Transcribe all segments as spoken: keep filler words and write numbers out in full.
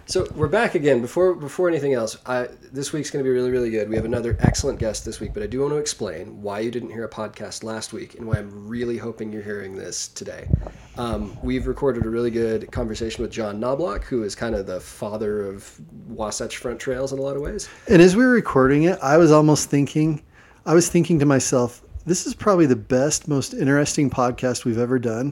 So we're back again. Before before anything else, I, this week's going to be really, really good. We have another excellent guest this week, but I do want to explain why you didn't hear a podcast last week and why I'm really hoping you're hearing this today. Um, we've recorded a really good conversation with John Knobloch, who is kind of the father of Wasatch Front Trails in a lot of ways. And as we were recording it, I was almost thinking, I was thinking to myself, this is probably the best, most interesting podcast we've ever done.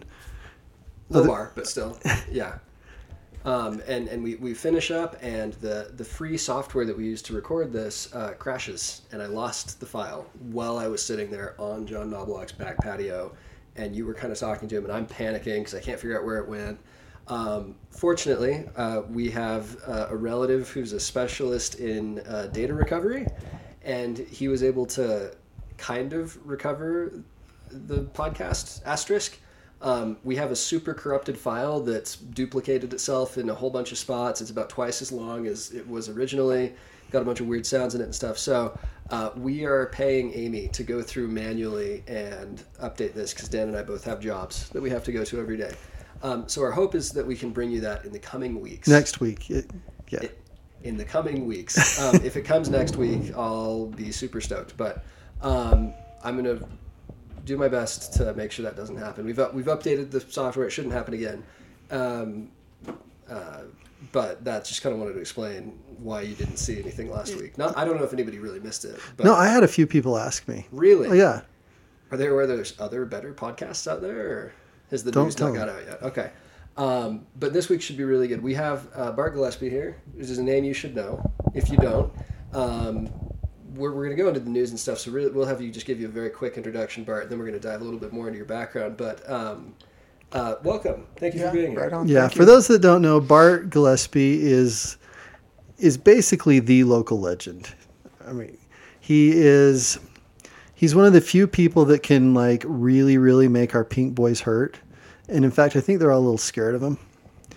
Low bar, but still, yeah. Um, and and we, we finish up, and the, the free software that we used to record this uh, crashes, and I lost the file while I was sitting there on John Knobloch's back patio, and you were kind of talking to him, and I'm panicking because I can't figure out where it went. Um, fortunately, uh, we have uh, a relative who's a specialist in uh, data recovery, and he was able to kind of recover the podcast asterisk. Um, we have a super corrupted file that's duplicated itself in a whole bunch of spots. It's about twice as long as it was originally. Got a bunch of weird sounds in it and stuff. So uh, we are paying Amy to go through manually and update this because Dan and I both have jobs that we have to go to every day. Um, so our hope is that we can bring you that in the coming weeks. Next week. It, yeah. It, in the coming weeks. Um, if it comes next week, I'll be super stoked. But um, I'm going to do my best to make sure that doesn't happen. We've up, we've updated the software. It shouldn't happen again. Um, uh, but that's just kind of wanted to explain why you didn't see anything last week. Not, I don't know if anybody really missed it. But no, I had a few people ask me. Really? Oh, yeah. Are there where there's other better podcasts out there? Or has the Don't news tell not got out yet? Okay. Um, but this week should be really good. We have uh, Bart Gillespie here, which is a name you should know. If you don't, um, we're, we're going to go into the news and stuff, so really, we'll have you just give you a very quick introduction, Bart, and then we're going to dive a little bit more into your background. But um, uh, welcome. Thank you yeah, for being here. Right on. Yeah, Thank for you. those that don't know, Bart Gillespie is is basically the local legend. I mean, he is he's one of the few people that can like really, really make our Pink Boys hurt. And in fact, I think they're all a little scared of him.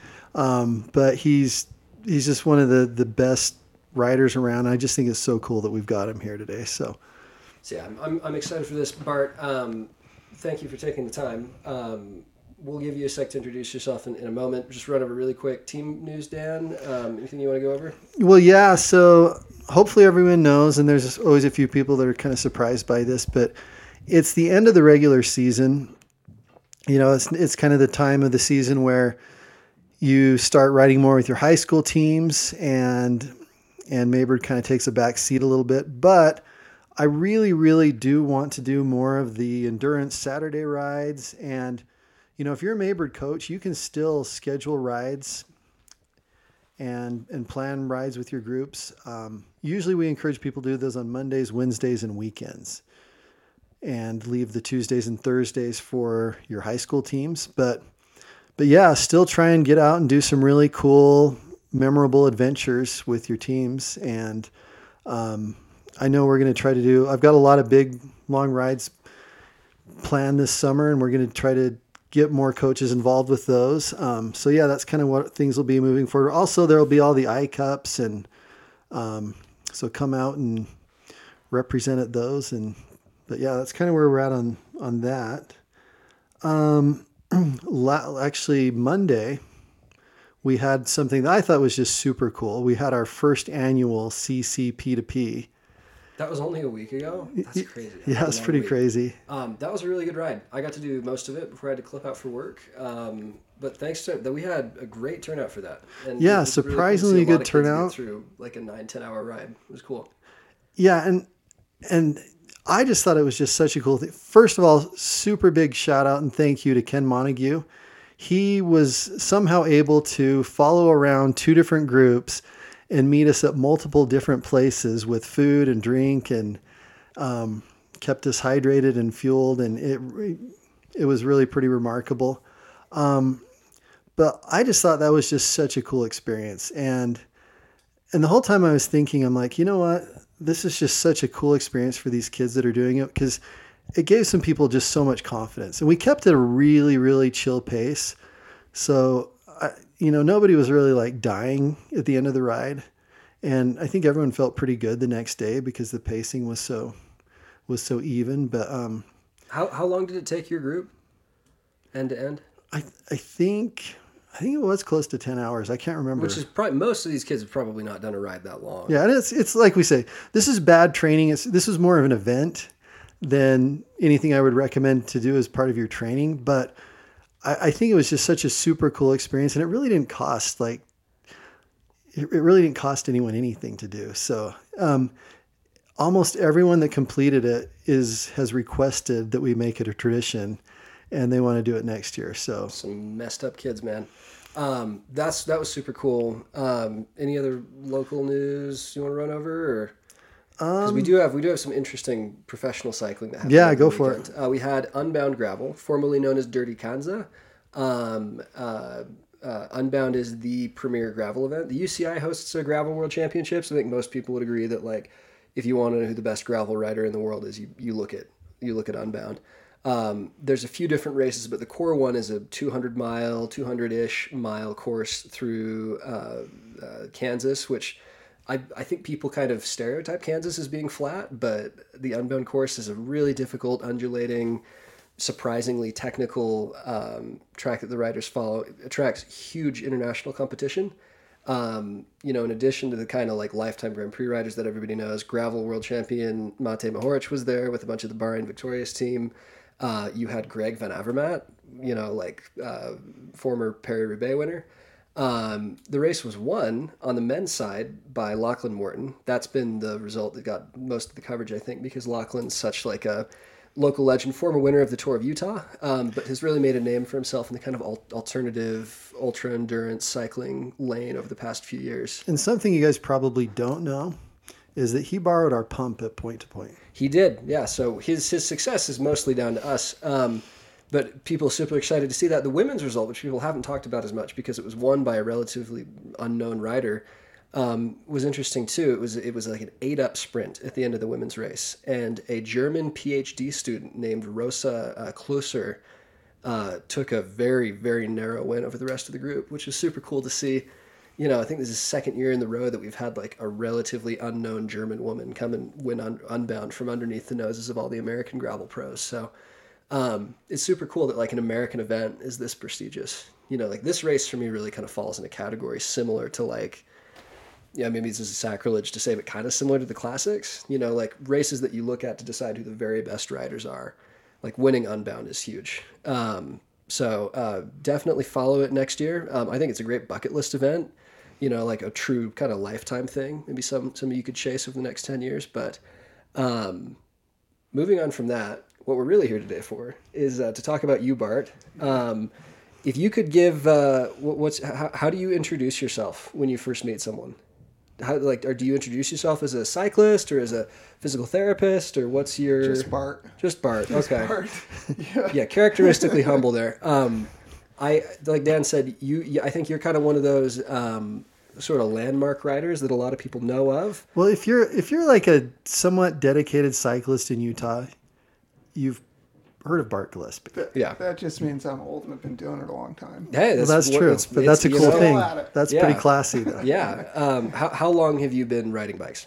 Um, but he's he's just one of the, the best riders around. I just think it's so cool that we've got him here today. So, so yeah, I'm, I'm, I'm excited for this, Bart. Um, thank you for taking the time. Um, we'll give you a sec to introduce yourself in, in a moment. Just run over really quick. Team news, Dan. Um, anything you want to go over? well, yeah. So hopefully everyone knows, and there's always a few people that are kind of surprised by this, but it's the end of the regular season. You know, it's it's kind of the time of the season where you start riding more with your high school teams, and and Maybird kind of takes a back seat a little bit. But I really, really do want to do more of the endurance Saturday rides. And, you know, if you're a Maybird coach, you can still schedule rides and and plan rides with your groups. Um, usually we encourage people to do those on Mondays, Wednesdays, and weekends, and leave the Tuesdays and Thursdays for your high school teams. But, but yeah, still try and get out and do some really cool, memorable adventures with your teams. And, um, I know we're going to try to do, I've got a lot of big, long rides planned this summer, and we're going to try to get more coaches involved with those. Um, so yeah, that's kind of what things will be moving forward. Also, there'll be all the I Cups, and, um, so come out and represent at those. And, but yeah, that's kind of where we're at on, on that. Um, actually Monday, we had something that I thought was just super cool. We had our first annual C C P to P. That was only a week ago? That's crazy. Yeah, it's pretty week. crazy. Um, that was a really good ride. I got to do most of it before I had to clip out for work. Um, but thanks to that, we had a great turnout for that. And yeah, it was surprisingly really cool good to see a lot of kids turnout. get through like a nine, ten hour ride. It was cool. Yeah, and and I just thought it was just such a cool thing. First of all, super big shout out and thank you to Ken Montague. He was somehow able to follow around two different groups and meet us at multiple different places with food and drink, and um, kept us hydrated and fueled. And it, it was really pretty remarkable. Um, but I just thought that was just such a cool experience. And, and the whole time I was thinking, I'm like, you know what? This is just such a cool experience for these kids that are doing it, because it gave some people just so much confidence. And we kept it a really, really chill pace. So, I, you know, nobody was really like dying at the end of the ride. And I think everyone felt pretty good the next day because the pacing was so, was so even. But, um, How, how long did it take your group end to end? I, I think, I think it was close to ten hours. I can't remember. Which is probably, most of these kids have probably not done a ride that long. Yeah, and it's it's like we say, this is bad training. It's this is more of an event than anything I would recommend to do as part of your training. But I, I think it was just such a super cool experience, and it really didn't cost like it, it really didn't cost anyone anything to do. So um, almost everyone that completed it is has requested that we make it a tradition, and they want to do it next year. So some messed up kids, man. Um, that's that was super cool. Um, any other local news you want to run over, or because um, we do have we do have some interesting professional cycling that happened. Yeah, go for it. Uh, we had Unbound Gravel, formerly known as Dirty Kanza. Um, uh, uh, Unbound is the premier gravel event. The U C I hosts a gravel world championships. I think most people would agree that like if you want to know who the best gravel rider in the world is, you you look at you look at Unbound. Um, there's a few different races, but the core one is a two hundred mile, two hundred-ish mile course through uh, uh, Kansas, which I, I think people kind of stereotype Kansas as being flat, but the Unbound course is a really difficult, undulating, surprisingly technical um, track that the riders follow. It attracts huge international competition. Um, you know, in addition to the kind of like lifetime Grand Prix riders that everybody knows, gravel world champion Mate Mohoric was there with a bunch of the Bahrain Victorious team. Uh, you had Greg Van Avermaet, you know, like uh, former Paris-Roubaix winner. Um, the race was won on the men's side by Lachlan Morton. That's been the result that got most of the coverage, I think, because Lachlan's such like a local legend, former winner of the Tour of Utah, um, but has really made a name for himself in the kind of al- alternative ultra endurance cycling lane over the past few years. And something you guys probably don't know is that he borrowed our pump at Point to Point. He did, yeah. So his his success is mostly down to us. Um, but people are super excited to see that. The women's result, which people haven't talked about as much because it was won by a relatively unknown rider, um, was interesting too. It was it was like an eight-up sprint at the end of the women's race. And a German PhD student named Rosa uh, Klusser uh, took a very, very narrow win over the rest of the group, which is super cool to see. You know, I think this is the second year in the row that we've had like a relatively unknown German woman come and win un- Unbound from underneath the noses of all the American gravel pros. So um, it's super cool that like an American event is this prestigious. You know, like this race for me really kind of falls in a category similar to like, yeah, maybe this is a sacrilege to say, but kind of similar to the classics. You know, like races that you look at to decide who the very best riders are. Like winning Unbound is huge. Um, so uh, definitely follow it next year. Um, I think it's a great bucket list event. You know, like a true kind of lifetime thing. Maybe some some you could chase over the next ten years. But um, moving on from that, what we're really here today for is uh, to talk about you, Bart. Um, if you could give, uh, what, what's how, how do you introduce yourself when you first meet someone? How like, or do you introduce yourself as a cyclist or as a physical therapist, or what's your just Bart? Just Bart. Just okay. Bart. Yeah. Yeah, characteristically humble there. Um, I like Dan said, you. I think you're kind of one of those um, sort of landmark riders that a lot of people know of. Well, if you're if you're like a somewhat dedicated cyclist in Utah, you've heard of Bart Gillespie. That, Yeah. That just means I'm old and I've been doing it a long time. Hey, Well, that's, that's what- true, it's- but it's, that's a you cool know, thing. at it. That's Yeah. pretty classy, though. Yeah. Um, how how long have you been riding bikes?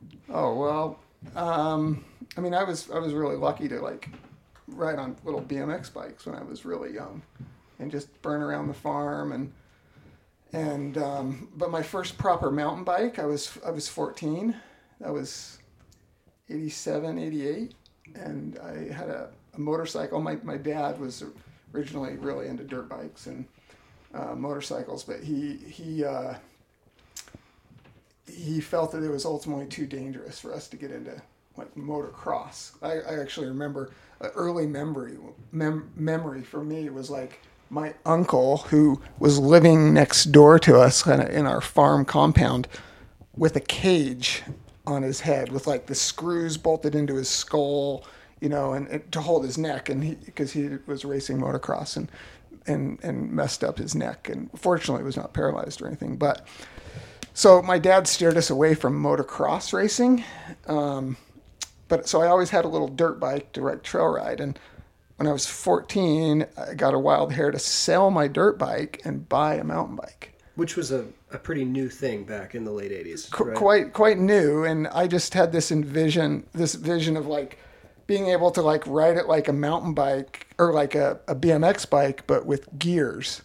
Oh well, um, I mean, I was I was really lucky to like ride on little B M X bikes when I was really young, and just burn around the farm and and um, but my first proper mountain bike, I was I was fourteen. That was eighty-seven, eighty-eight, and I had a, a motorcycle. My my dad was originally really into dirt bikes and uh, motorcycles, but he he. Uh, he felt that it was ultimately too dangerous for us to get into like motocross. I, I actually remember an early memory mem- memory for me was like my uncle, who was living next door to us kind of in our farm compound, with a cage on his head with like the screws bolted into his skull, you know, and, and to hold his neck, and he because he was racing motocross and and and messed up his neck, and fortunately was not paralyzed or anything, but. So my dad steered us away from motocross racing, um, but so I always had a little dirt bike to ride trail ride. And when I was fourteen, I got a wild hair to sell my dirt bike and buy a mountain bike. Which was a, a pretty new thing back in the late eighties. Qu- Right? Quite quite new, and I just had this envision, this vision of like being able to like ride it like a mountain bike or like a, a B M X bike, but with gears.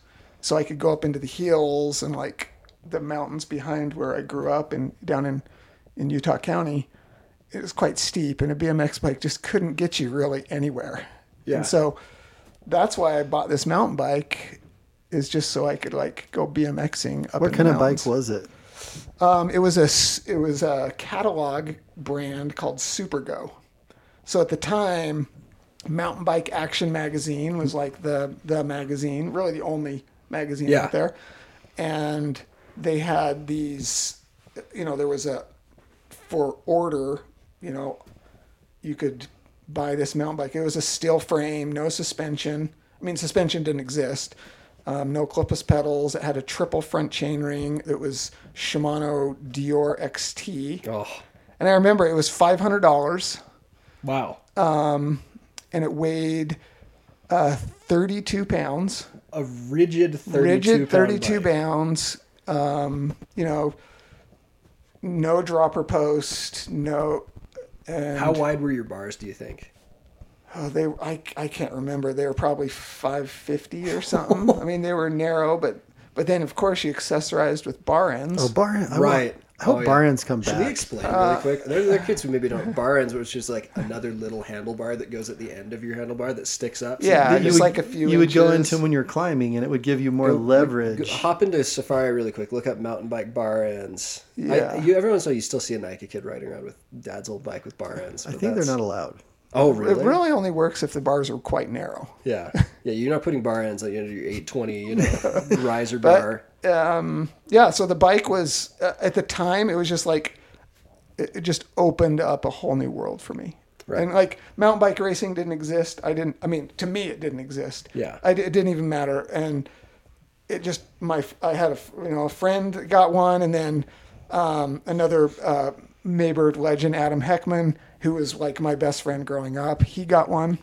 so I could go up into the hills and like the mountains behind where I grew up and down in, in Utah County. It was quite steep, and a B M X bike just couldn't get you really anywhere. Yeah. And so that's why I bought this mountain bike, is just so I could like go BMXing up. What in kind the of mountains. bike was it? Um, it was a it was a catalog brand called Supergo. So at the time, Mountain Bike Action Magazine was like the the magazine, really the only magazine Yeah. out there, and they had these, you know, there was a for order, you know, you could buy this mountain bike. It was a steel frame, no suspension. I mean, suspension didn't exist. Um, no clipless pedals. It had a triple front chainring. It was Shimano Dior X T. Oh, And I remember it was five hundred dollars, wow. and it weighed uh, thirty-two pounds. A rigid thirty-two Rigid pound thirty-two bike. pounds. Um, you know, no dropper post, no. And How wide were your bars, do you think? Oh, they I, I can't remember. They were probably five fifty or something. I mean, they were narrow, but but then of course you accessorized with bar ends. Oh, bar end. I Right. Want, I hope Oh, yeah. bar ends come Should back. we explain Uh, really quick? There, there are kids who maybe don't know bar ends, which is just like another little handlebar that goes at the end of your handlebar that sticks up. So Yeah, You just would- like a few You would go inches. into them when you're climbing, and it would give you more Go- leverage. go- hop into Safari really quick. Look up mountain bike bar ends. Yeah. I, you, every once in a while, you still see a Nike kid riding around with dad's old bike with bar ends. I but think they're that's- not allowed. Oh, It really? really only works if the bars are quite narrow. Yeah, yeah. You're not putting bar ends on your eight twenty, you know, riser But bar. um, yeah, so the bike was uh, at the time it was just like it, it just opened up a whole new world for me. Right. And like mountain bike racing didn't exist. I didn't. I mean, to me, it didn't exist. Yeah. I, it didn't even matter. And it just my I had a you know a friend got one, and then um, another uh, Maybird legend, Adam Heckman, who was like my best friend growing up. He got one,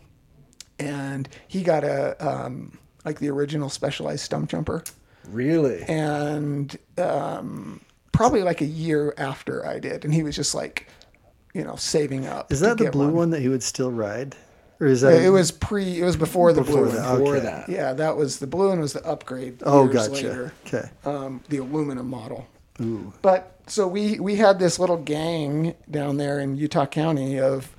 and he got a um, like the original Specialized stump jumper, Really? and um, probably like a year after I did, and he was just like, you know, saving up. Is to that the get blue one. that he would still ride, or is that? It was pre. It was before the Before blue that. one. Before okay. that. Yeah, that was the blue one was the upgrade. Oh, years gotcha. Later, Okay. um, the aluminum model. Ooh. But so we we had this little gang down there in Utah County of,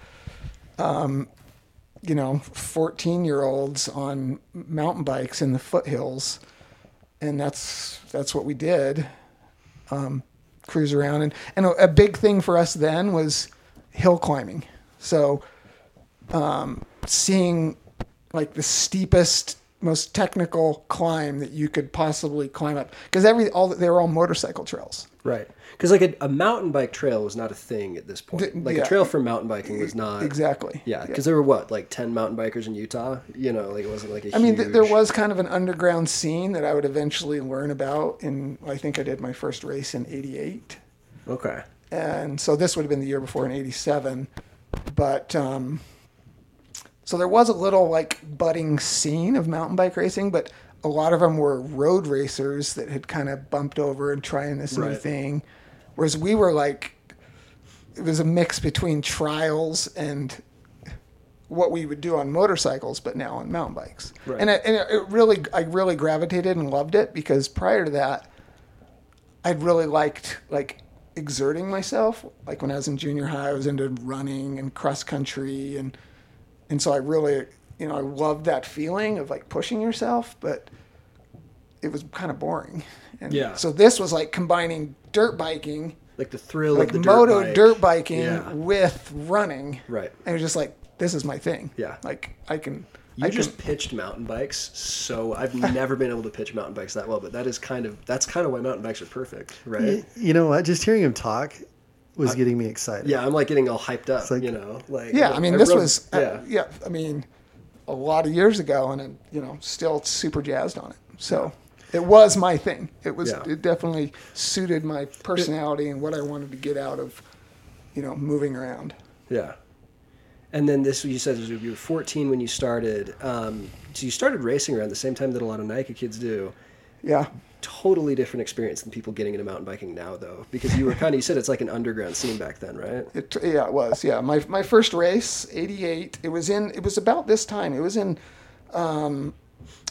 um, you know, fourteen year olds on mountain bikes in the foothills, and that's that's what we did. Um, cruise around, and and a, a big thing for us then was hill climbing. So, um, seeing like the steepest, most technical climb that you could possibly climb up, because every all they were all motorcycle trails. Right. Because like a, a mountain bike trail was not a thing at this point. D- Like yeah. a trail for mountain biking was not. Exactly. Yeah, because there were what, like ten mountain bikers in Utah? You know, like it wasn't like a I mean, huge... th- there was kind of an underground scene that I would eventually learn about. In I think I did my first race in eighty-eight, Okay. and so this would have been the year before in eighty-seven. But um, so there was a little like budding scene of mountain bike racing, but a lot of them were road racers that had kind of bumped over and trying this new Right. thing, whereas we were like, it was a mix between trials and what we would do on motorcycles, but now on mountain bikes. Right. And, it, and it really, I really gravitated and loved it because prior to that, I'd really liked like exerting myself. Like when I was in junior high, I was into running and cross country, and and so I really, you know, I loved that feeling of like pushing yourself, but it was kind of boring. And Yeah. so this was like combining dirt biking, Like the thrill like of the moto dirt bike. dirt biking Yeah. with running. Right. And it was just like, this is my thing. Yeah. Like I can. You I just can, pitched mountain bikes, so I've never been able to pitch mountain bikes that well. But that is kind of that's kind of why mountain bikes are perfect, right? Y- You know what? Just hearing him talk was getting me excited. Yeah, I'm like getting all hyped up, like- you know. Like yeah. I mean, this rode- was. yeah, Uh, yeah. I mean, a lot of years ago, and I'm, you know, still super jazzed on it. So it was my thing. It was. Yeah. It definitely suited my personality and what I wanted to get out of, you know, moving around. yeah. And then this, you said you were fourteen when you started. Um, so you started racing around the same time that a lot of Nike kids do. Yeah. Totally different experience than people getting into mountain biking now, though, because you were kind of you said it's like an underground scene back then, right? It, yeah, it was. Yeah, my my first race, eighty-eight. It was in. It was about this time. It was in um,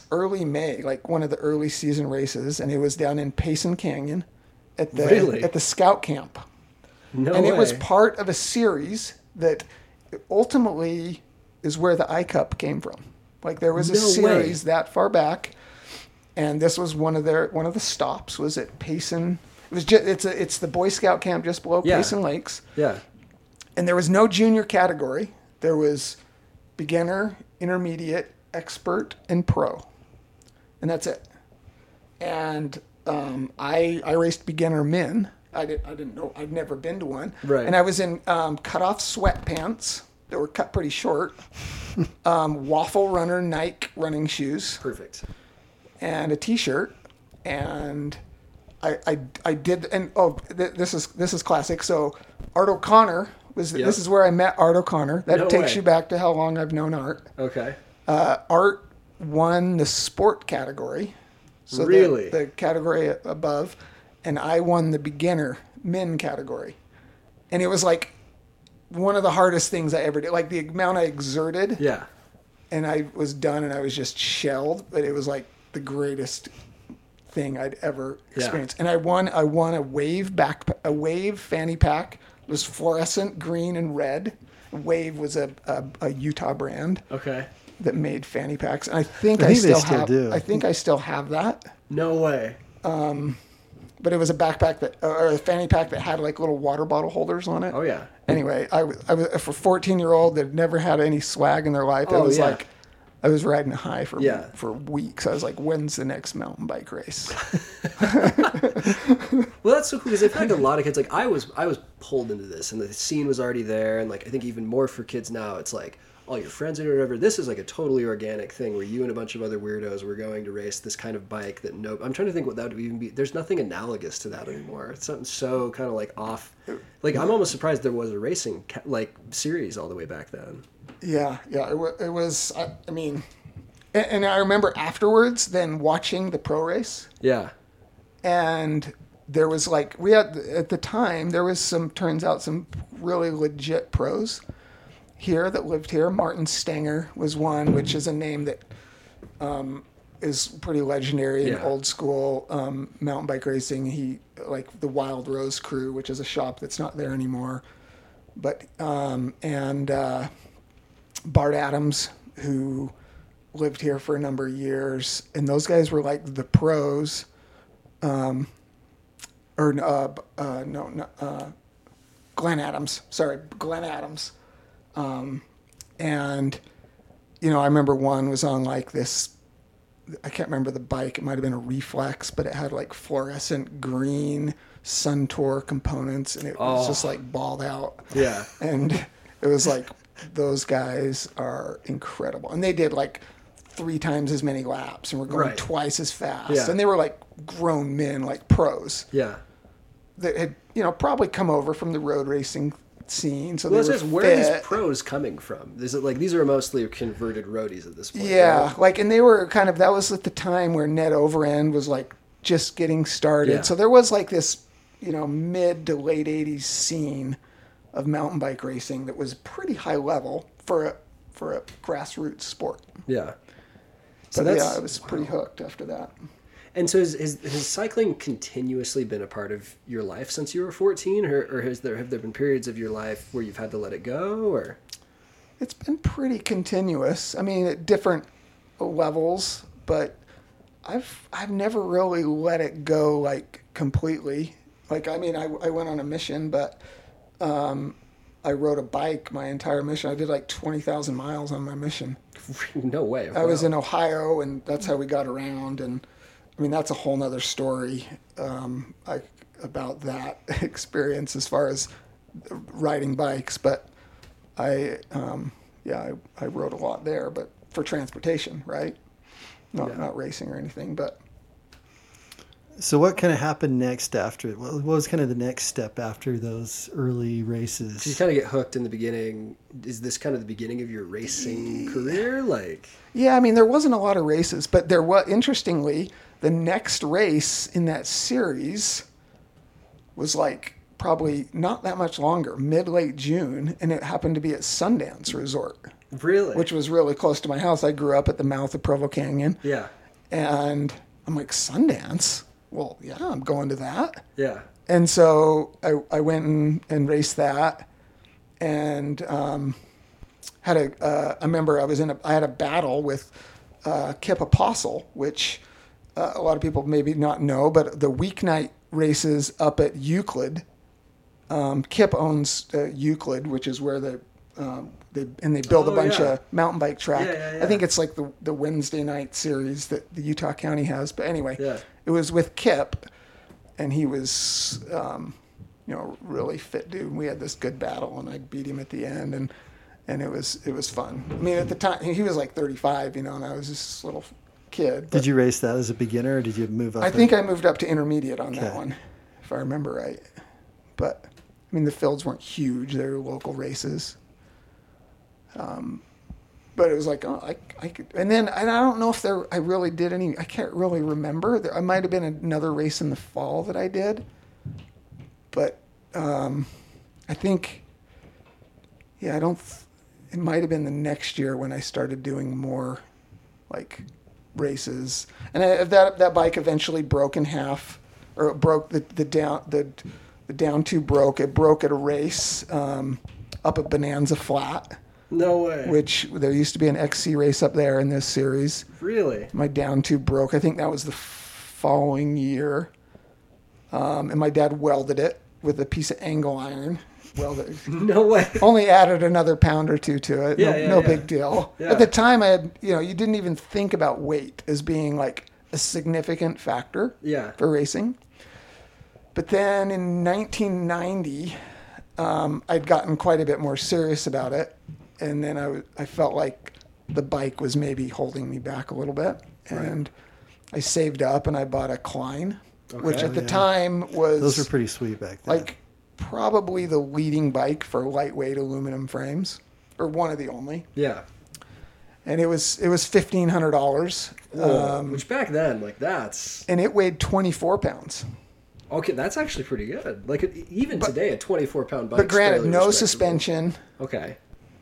early May, like one of the early season races, and it was down in Payson Canyon at the Really? at the scout camp. No and way. it was part of a series that ultimately is where the I Cup came from. Like there was a No series way. that far back, and this was one of their one of the stops was at Payson. It was just it's a it's the Boy Scout camp just below Yeah. Payson Lakes, Yeah. and there was no junior category. There was beginner, intermediate, expert, and pro, and that's it. And um, I I raced beginner min. I didn't I didn't know I'd never been to one. Right. And I was in um, cut off sweatpants that were cut pretty short, um, Waffle Runner Nike running shoes, Perfect. and a T-shirt, and I I, I did and oh th- this is this is classic. So Art O'Connor was Yep. this is where I met Art O'Connor. That No takes way. you back to how long I've known Art. Okay. Uh, Art won the sport category, so the- Really? the, category above, and I won the beginner min category, and it was like one of the hardest things I ever did. Like the amount I exerted, Yeah. and I was done, and I was just shelled, but it was like the greatest thing I'd ever Yeah. experienced. And I won. I won a wave back, a wave fanny pack. It was fluorescent green and red. Wave was a, a, a Utah brand Okay. that made fanny packs. And I think I, I think they still, still have. do. I think I still have that. No way. But it was a backpack that, or a fanny pack that had like little water bottle holders on it. Oh yeah. Anyway, I was, I was for fourteen year old that never had any swag in their life. It Oh, was yeah. like I was riding high for Yeah. for weeks. I was like, when's the next mountain bike race? Well, that's so cool because I feel like a lot of kids, like I was, I was pulled into this, and the scene was already there, and like I think even more for kids now, it's like all your friends are whatever. This is like a totally organic thing where you and a bunch of other weirdos were going to race this kind of bike that no, I'm trying to think what that would even be. There's nothing analogous to that anymore. It's something so kind of like off. Like I'm almost surprised there was a racing ca- like series all the way back then. Yeah, yeah. It, wa it was. I, I mean, and, and I remember afterwards, then watching the pro race. Yeah. And there was like we had at the time there was some turns out some really legit pros here that lived here. Martin Stenger was one, which is a name that um, is pretty legendary in Yeah. old school um, mountain bike racing. He like the Wild Rose Crew, which is a shop that's not there anymore. But um, and uh, Bart Adams, who lived here for a number of years, and those guys were like the pros. Um, or uh, uh, no, no uh, Glenn Adams. Sorry, Glenn Adams. Um, and you know, I remember one was on like this. I can't remember the bike. It might have been a Reflex, but it had like fluorescent green Suntour components, and it was Oh. just like balled out. Yeah. And it was like those guys are incredible, and they did like three times as many laps and were going Right. twice as fast. Yeah. And they were like grown men, like pros Yeah. that had, you know, probably come over from the road racing scene. So Well, they it's were just where are these fit. pros coming from? Is it like these are mostly converted roadies at this point? Yeah, right? like, and they were kind of, that was at the time where Ned Overend was like just getting started. Yeah. So there was like this, you know, mid to late eighties scene of mountain bike racing that was pretty high level for a, for a grassroots sport. Yeah. So that's- yeah, I was pretty hooked after that. And so has, has, has cycling continuously been a part of your life since you were fourteen, or, or has there have there been periods of your life where you've had to let it go, or? It's been pretty continuous. I mean, at different levels, but I've I've never really let it go like completely. Like, I mean, I, I went on a mission, but um, I rode a bike my entire mission. I did like twenty thousand miles on my mission. No way. I was Wow. in Ohio, and that's how we got around. And I mean, that's a whole nother story um, I, about that experience as far as riding bikes. But I, um, yeah, I, I rode a lot there, but for transportation, right? Not Yeah. not racing or anything, but So what kind of happened next after? What what was kind of the next step after those early races? So you kind of get hooked in the beginning. Is this kind of the beginning of your racing career? Like, yeah, I mean, there wasn't a lot of races, but there was, interestingly, the next race in that series was like probably not that much longer, mid late June, and it happened to be at Sundance Resort, really? which was really close to my house. I grew up at the mouth of Provo Canyon, Yeah. And I'm like, Sundance? Well, yeah, I'm going to that. Yeah. And so I, I went and, and raced that, and um, had a uh, I remember I was in a I had a battle with uh, Kip Apostle, which uh, a lot of people maybe not know, but the weeknight races up at Euclid. Um, Kip owns uh, Euclid, which is where the um, they and they build Oh, a bunch yeah. of mountain bike track. Yeah, yeah, yeah. I think it's like the the Wednesday night series that the Utah County has. But anyway, Yeah. it was with Kip, and he was um, you know really fit dude. We had this good battle, and I beat him at the end, and and it was it was fun. I mean, at the time he was like thirty-five, you know, and I was this little kid. But Did you race that as a beginner, or did you move up? I and- think I moved up to intermediate on that Okay. one, if I remember right. But I mean, the fields weren't huge; they were local races. Um, but it was like, oh, I, I could, and then and I don't know if there, I really did any. I can't really remember. There, I might have been another race in the fall that I did, but um, I think, yeah, I don't. th- It might have been the next year when I started doing more, like, races, and I, that that bike eventually broke in half, or it broke the the down the the down two broke. It broke at a race um, up at Bonanza Flat. No way. Which there used to be an X C race up there in this series. Really? My down tube broke. I think that was the following year. Um, and my dad welded it with a piece of angle iron. Welded. No way. Only added another pound or two to it. Yeah, no yeah, no yeah. big deal. Yeah. At the time, I had, you know, you didn't even think about weight as being like a significant factor Yeah. for racing. But then in nineteen ninety, um, I'd gotten quite a bit more serious about it. And then I, w- I felt like the bike was maybe holding me back a little bit. And I saved up and I bought a Klein, which Okay. at the Yeah. time was Those were pretty sweet back then. like probably the leading bike for lightweight aluminum frames, or one of the only. Yeah. And it was it was fifteen hundred dollars, um, Which back then, like that's and it weighed twenty-four pounds. okay. That's actually pretty good. Like it, even today, a twenty-four pound bike. But granted, no suspension, Okay.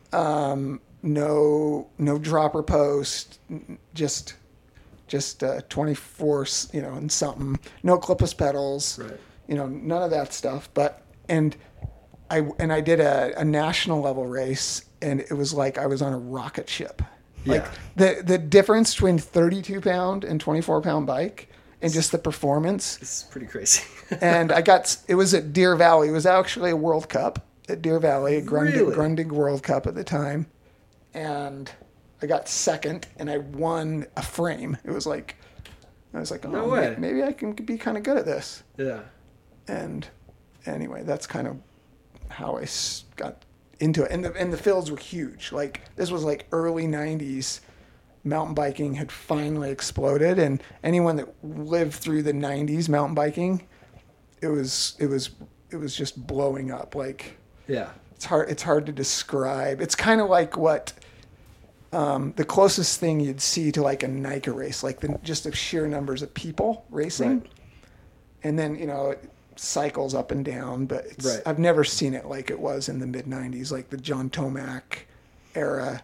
um, no no dropper post, n- just just uh, twenty-four, s- you know, and something. No clipless pedals, Right. you know, none of that stuff. But and I and I did a, a national level race, and it was like I was on a rocket ship. Like Yeah. the the difference between thirty-two pound and twenty-four pound bike, and just the performance. It's pretty crazy. And I got it was at Deer Valley. It was actually a World Cup at Deer Valley, a Grundig, Really? Grundig World Cup at the time, and I got second, and I won a frame. It was like I was like, oh, No may- way. maybe I can be kind of good at this. Yeah. And anyway, that's kind of how I s- got into it. And the and the fields were huge. Like this was like early nineties. Mountain biking had finally exploded, and anyone that lived through the nineties mountain biking, it was it was it was just blowing up. Like Yeah. it's hard it's hard to describe. It's kind of like what um, the closest thing you'd see to like a Nike race, like the just the sheer numbers of people racing, Right. and then you know it cycles up and down. But it's, Right. I've never seen it like it was in the mid nineties, like the John Tomac era.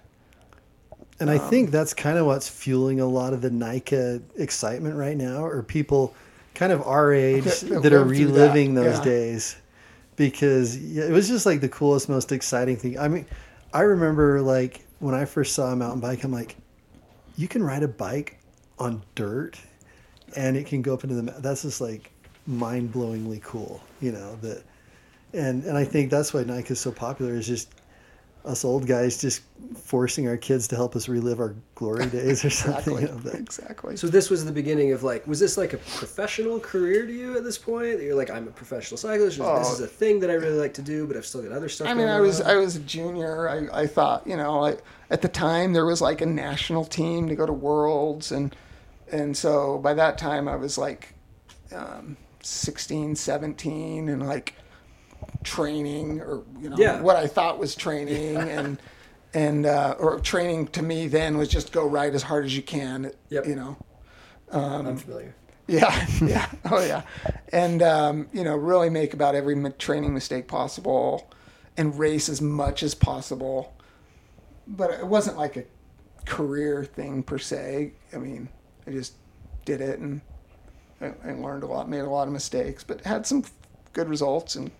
And I think that's kind of what's fueling a lot of the NICA excitement right now, or people kind of our age That- that that are lived through reliving that, those yeah. days. Because yeah, it was just like the coolest, most exciting thing. I mean, I remember like when I first saw a mountain bike, I'm like, you can ride a bike on dirt and it can go up into the, ma- that's just like mind blowingly cool, you know, that, and, and I think that's why NICA is so popular, is just us old guys just forcing our kids to help us relive our glory days or something. Exactly. You know, that- Exactly. So this was the beginning of like, was this like a professional career to you at this point? That you're like, I'm a professional cyclist. Or this Oh. is a thing that I really like to do, but I've still got other stuff. I mean, going I was on. I was a junior. I, I thought, you know, I, at the time there was like a national team to go to Worlds, and and so by that time I was like um, sixteen, seventeen, and like training, or you know Yeah. what I thought was training, and and uh, or training to me then was just go ride as hard as you can. Yep. You know. I'm familiar. Yeah, yeah, oh yeah, and um, you know, really make about every mi- training mistake possible, and race as much as possible. But it wasn't like a career thing per se. I mean, I just did it and and learned a lot, made a lot of mistakes, but had some good results and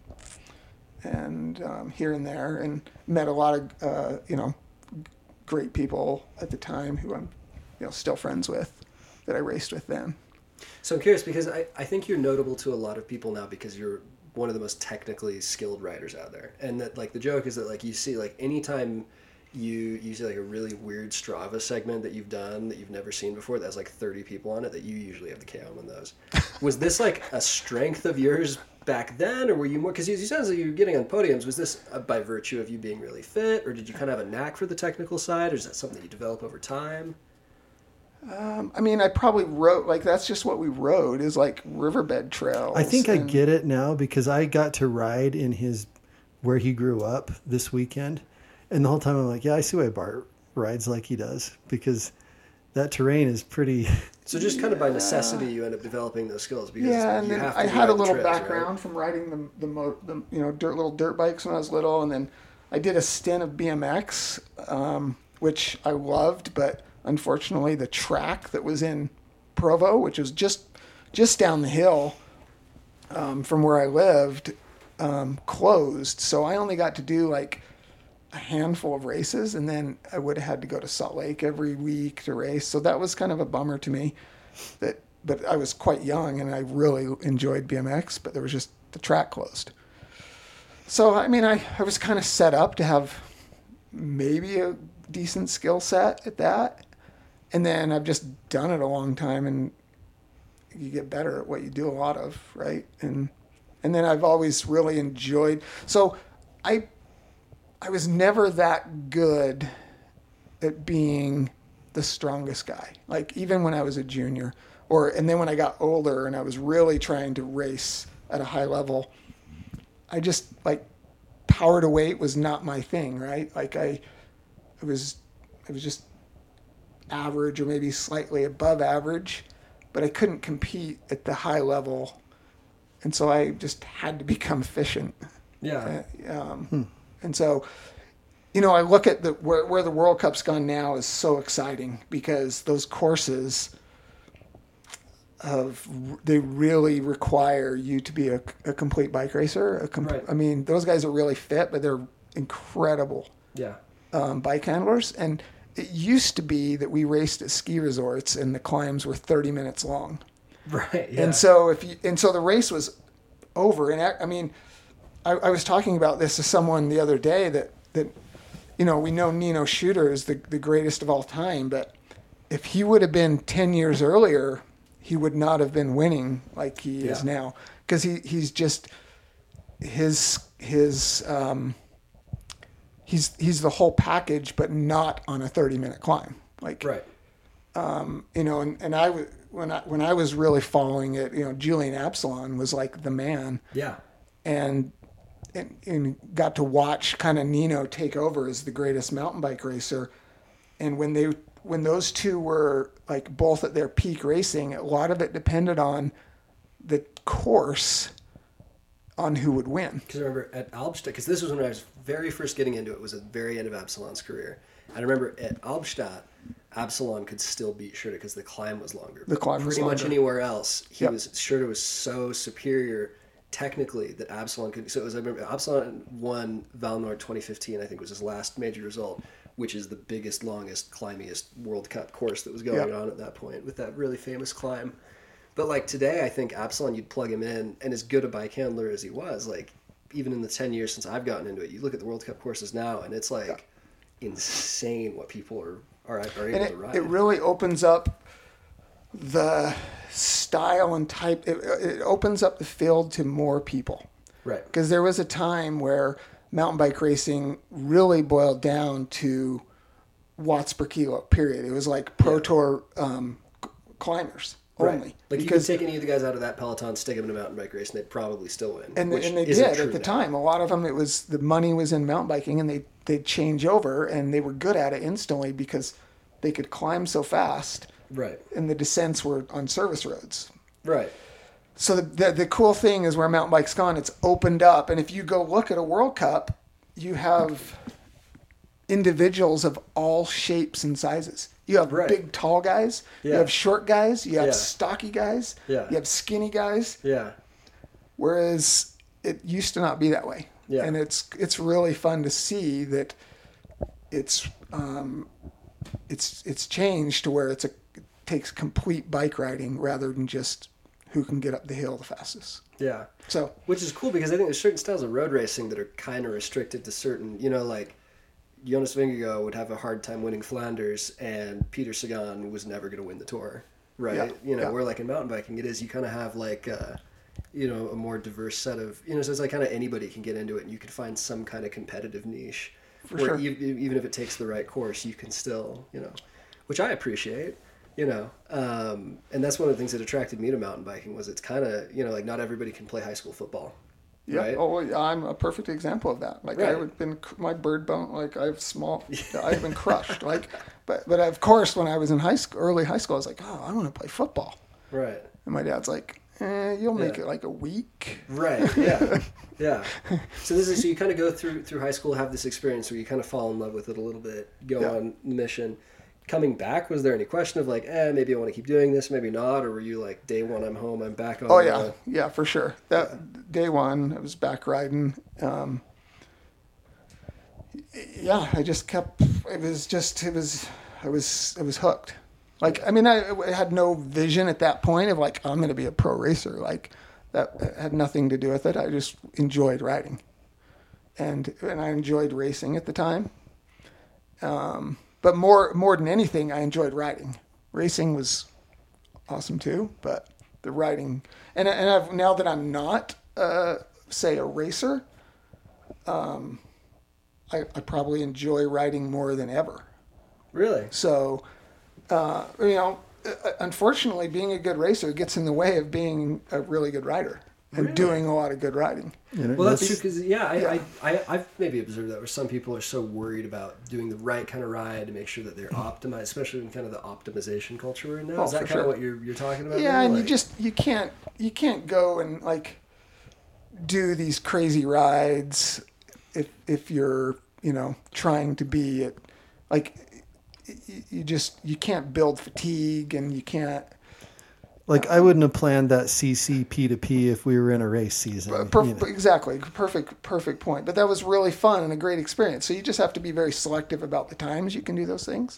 and um, here and there, and met a lot of uh, you know great people at the time who I'm you know still friends with that I raced with then. So I'm curious because I, I think you're notable to a lot of people now because you're one of the most technically skilled riders out there. And that like the joke is that like you see like anytime you you see like a really weird Strava segment that you've done that you've never seen before that has like thirty people on it, that you usually have the K O on those. Was this like a strength of yours back then, or were you more, because you, you sounds like you were getting on podiums, was this uh, by virtue of you being really fit, or did you kind of have a knack for the technical side, or is that something that you develop over time? Um, I mean, I probably rode, like, that's just what we rode, is like riverbed trails. I think I and- get it now because I got to ride in his, where he grew up this weekend. And the whole time I'm like, yeah, I see why Bart rides like he does, because that terrain is pretty. So just kind of by necessity, you end up developing those skills because Yeah, and you then have to I ride had a the little trails, background right? from riding the the, mo- the you know dirt little dirt bikes when I was little, and then I did a stint of B M X, um, which I loved, but unfortunately the track that was in Provo, which was just just down the hill um, from where I lived, um, closed. So I only got to do like a handful of races, and then I would have had to go to Salt Lake every week to race. So that was kind of a bummer to me. That, but I was quite young, and I really enjoyed B M X, but there was just the track closed. So I mean, I, I was kind of set up to have maybe a decent skill set at that, and then I've just done it a long time, and you get better at what you do a lot of, right? And and then I've always really enjoyed. So I. I was never that good at being the strongest guy. Like even when I was a junior, or and then when I got older and I was really trying to race at a high level, I just like power to weight was not my thing, right? Like I, I was, I was just average or maybe slightly above average, but I couldn't compete at the high level, and so I just had to become efficient. Yeah. Uh, um, hmm. And so, you know, I look at the where, where the World Cup's gone now is so exciting because those courses of they really require you to be a, a complete bike racer. A comp- Right. I mean, those guys are really fit, but they're incredible Yeah. um, bike handlers. And it used to be that we raced at ski resorts and the climbs were thirty minutes long. Right. Yeah. And so if you, and so the race was over. And I, I mean, I, I was talking about this to someone the other day that, that, you know, we know Nino Shooter is the, the greatest of all time, but if he would have been ten years earlier, he would not have been winning like he Yeah. is now. Cause he, he's just his, his, um, he's, he's the whole package, but not on a thirty minute climb. Like, right. um, you know, and, and I was, when I, when I was really following it, you know, Julian Absalon was like the man. Yeah. And, and, and got to watch kind of Nino take over as the greatest mountain bike racer. And when they, when those two were like both at their peak racing, a lot of it depended on the course on who would win. Because I remember at Albstadt, because this was when I was very first getting into it, was at the very end of Absalon's career. And I remember at Albstadt, Absalon could still beat Schurter because the climb was longer. The climb was Pretty much longer. anywhere else, he Yep. was Schurter was so superior technically that Absalon could. So it was, I remember Absalon won Val Nord twenty fifteen, I think was his last major result, which is the biggest, longest, climbiest World Cup course that was going Yep. on at that point with that really famous climb. But like today, I think Absalon, you'd plug him in, and as good a bike handler as he was, like even in the ten years since I've gotten into it, you look at the World Cup courses now, and it's like insane what people are are, are able And it, to ride. it really opens up the style and type. It, it opens up the field to more people. Right. Because there was a time where mountain bike racing really boiled down to watts per kilo, period. It was like Pro Yeah. Tour um, c- climbers only. Right. Like because, you could take any of the guys out of that peloton, stick them in a mountain bike race, and they'd probably still win. and, which and they isn't did true at the now. time. A lot of them, it was the money was in mountain biking, and they they'd change over, and they were good at it instantly because they could climb so fast, Right. and the descents were on service roads. Right. So the, the the cool thing is where mountain bike's gone, it's opened up, and if you go look at a World Cup, you have individuals of all shapes and sizes. You have Right. big, tall guys. You Yeah. have short guys. You have Yeah. stocky guys. Yeah. You have skinny guys. Yeah. Whereas it used to not be that way. Yeah. And it's it's really fun to see that it's um, it's it's changed to where it's a it takes complete bike riding rather than just who can get up the hill the fastest. Yeah. So Which is cool because I think there's certain styles of road racing that are kind of restricted to certain, you know, like Jonas Vingegaard would have a hard time winning Flanders, and Peter Sagan was never going to win the Tour, right? Yeah, You know, yeah. where like in mountain biking, it is you kind of have like, uh, you know, a more diverse set of, you know, so it's like kind of anybody can get into it, and you can find some kind of competitive niche. For where sure. e- even if it takes the right course, you can still, you know, which I appreciate. You know, um, and that's one of the things that attracted me to mountain biking was it's kind of, you know, like not everybody can play high school football. yeah, Right? oh, I'm a perfect example of that. Like Right. I've been my bird bone, like I've small, I've been crushed. Like, but but of course, when I was in high school, early high school, I was like, oh, I want to play football. Right. And my dad's like, eh, you'll make Yeah. it like a week. Right. Yeah. Yeah. So this is so you kind of go through through high school, have this experience where you kind of fall in love with it a little bit, go Yeah. on the mission. Coming back, was there any question of like, eh, maybe I want to keep doing this, maybe not, or were you like, day one, I'm home, I'm back on? Oh the- yeah, yeah, for sure. That day one, I was back riding. Um, yeah, I just kept. It was just. It was. I was. I was hooked. Like I mean, I, I had no vision at that point of like I'm going to be a pro racer. Like that had nothing to do with it. I just enjoyed riding, and and I enjoyed racing at the time. Um, but more more than anything, I enjoyed riding. Racing was awesome too, but the riding and and I've now that I'm not uh, say a racer, um, I, I probably enjoy riding more than ever. Really? So, uh, you know, uh, unfortunately, being a good racer gets in the way of being a really good rider and Really? doing a lot of good riding. You know, Well, that's true that's- because yeah, I, Yeah. I, I, I've maybe observed that where some people are so worried about doing the right kind of ride to make sure that they're optimized, especially in kind of the optimization culture we're in now. Oh, Is that for kind of sure. what you're you're talking about? Yeah, now? and you Like- just you can't you can't go and like do these crazy rides if if you're you know trying to be at like y- you just you can't build fatigue and you can't like I wouldn't have planned that C C P to P if we were in a race season. per- you know. exactly perfect perfect point. But that was really fun and a great experience. So you just have to be very selective about the times you can do those things.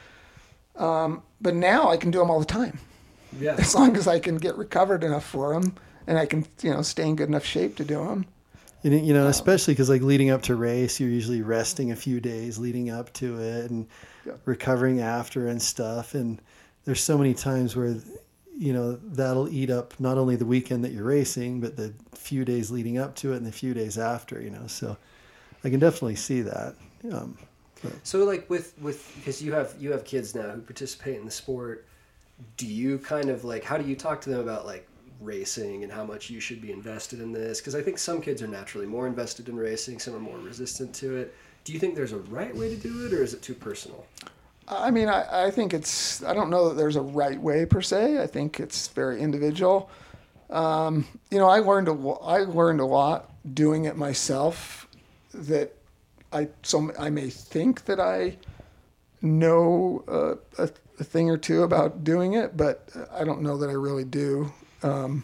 Um, but now I can do them all the time. yeah. As long as I can get recovered enough for them and I can, you know, stay in good enough shape to do them. You know, you know, especially because like leading up to race, you're usually resting a few days leading up to it and Yeah. recovering after and stuff. And there's so many times where, you know, that'll eat up not only the weekend that you're racing, but the few days leading up to it and the few days after, you know. So I can definitely see that. Um, So like with with because you have you have kids now who participate in the sport, do you kind of like how do you talk to them about like racing and how much you should be invested in this? Because I think some kids are naturally more invested in racing, some are more resistant to it. Do you think there's a right way to do it, or is it too personal? I mean, I, I think it's, I don't know that there's a right way per se. I think it's very individual. Um, you know, I learned a, lo- I learned a lot doing it myself that I, so I may think that I know uh, a, a thing or two about doing it, but I don't know that I really do. Um,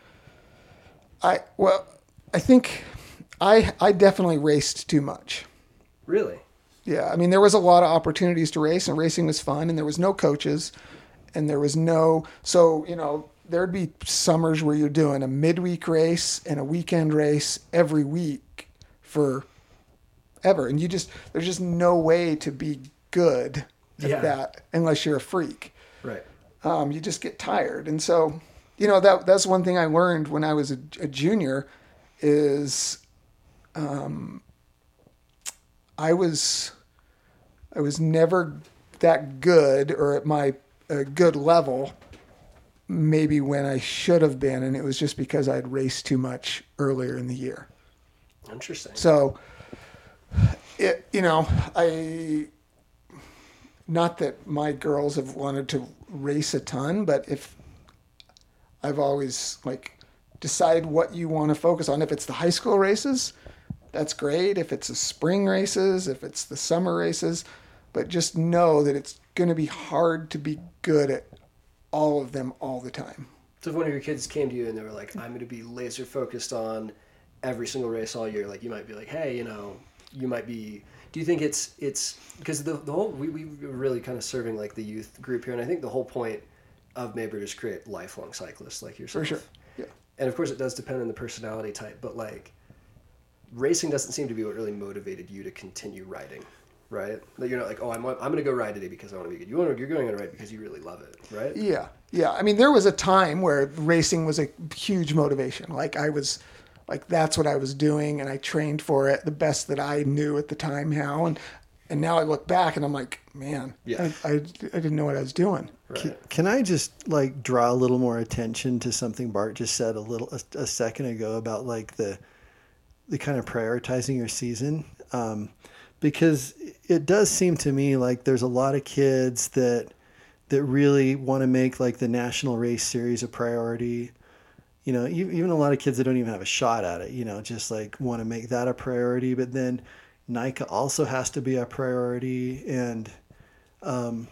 I, well, I think I, I definitely raced too much. Really? Yeah, I mean, there was a lot of opportunities to race, and racing was fun, and there was no coaches, and there was no, so, you know, there'd be summers where you're doing a midweek race and a weekend race every week for ever, and you just, there's just no way to be good at Yeah. that unless you're a freak. Right. Um, you just get tired, and so, you know, that that's one thing I learned when I was a, a junior is, um, I was, I was never that good or at my uh, good level, maybe when I should have been, and it was just because I'd raced too much earlier in the year. Interesting. So, it you know, I, not that my girls have wanted to race a ton, but if I've always like decide what you want to focus on. If it's the high school races, that's great. If it's the spring races, if it's the summer races, but just know that it's going to be hard to be good at all of them all the time. So if one of your kids came to you and they were like, I'm going to be laser focused on every single race all year, like you might be like, hey, you know, you might be, do you think it's, it's because the, the whole, we, we were really kind of serving like the youth group here. And I think the whole point of Maybird is create lifelong cyclists like yourself. For sure. Yeah. And of course it does depend on the personality type, but like racing doesn't seem to be what really motivated you to continue riding. Right? Like you're not like, oh, I'm I'm going to go ride today because I want to be good. You want to, you're going to ride because you really love it, right? Yeah, yeah. I mean, there was a time where racing was a huge motivation. Like I was, like that's what I was doing, and I trained for it the best that I knew at the time how. And and now I look back and I'm like, man, yeah, I I, I didn't know what I was doing. Right. Can, can I just like draw a little more attention to something Bart just said a little a, a second ago about like the the kind of prioritizing your season. Um, Because it does seem to me like there's a lot of kids that that really want to make like the National Race Series a priority. You know, even a lot of kids that don't even have a shot at it, you know, just like want to make that a priority. But then NICA also has to be a priority. And, um,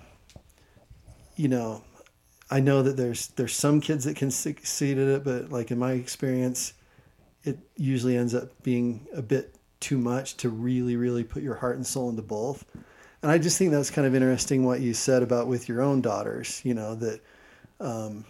you know, I know that there's there's some kids that can succeed at it, but like in my experience, it usually ends up being a bit too much to really, really put your heart and soul into both. And I just think that's kind of interesting what you said about with your own daughters, you know, that, um,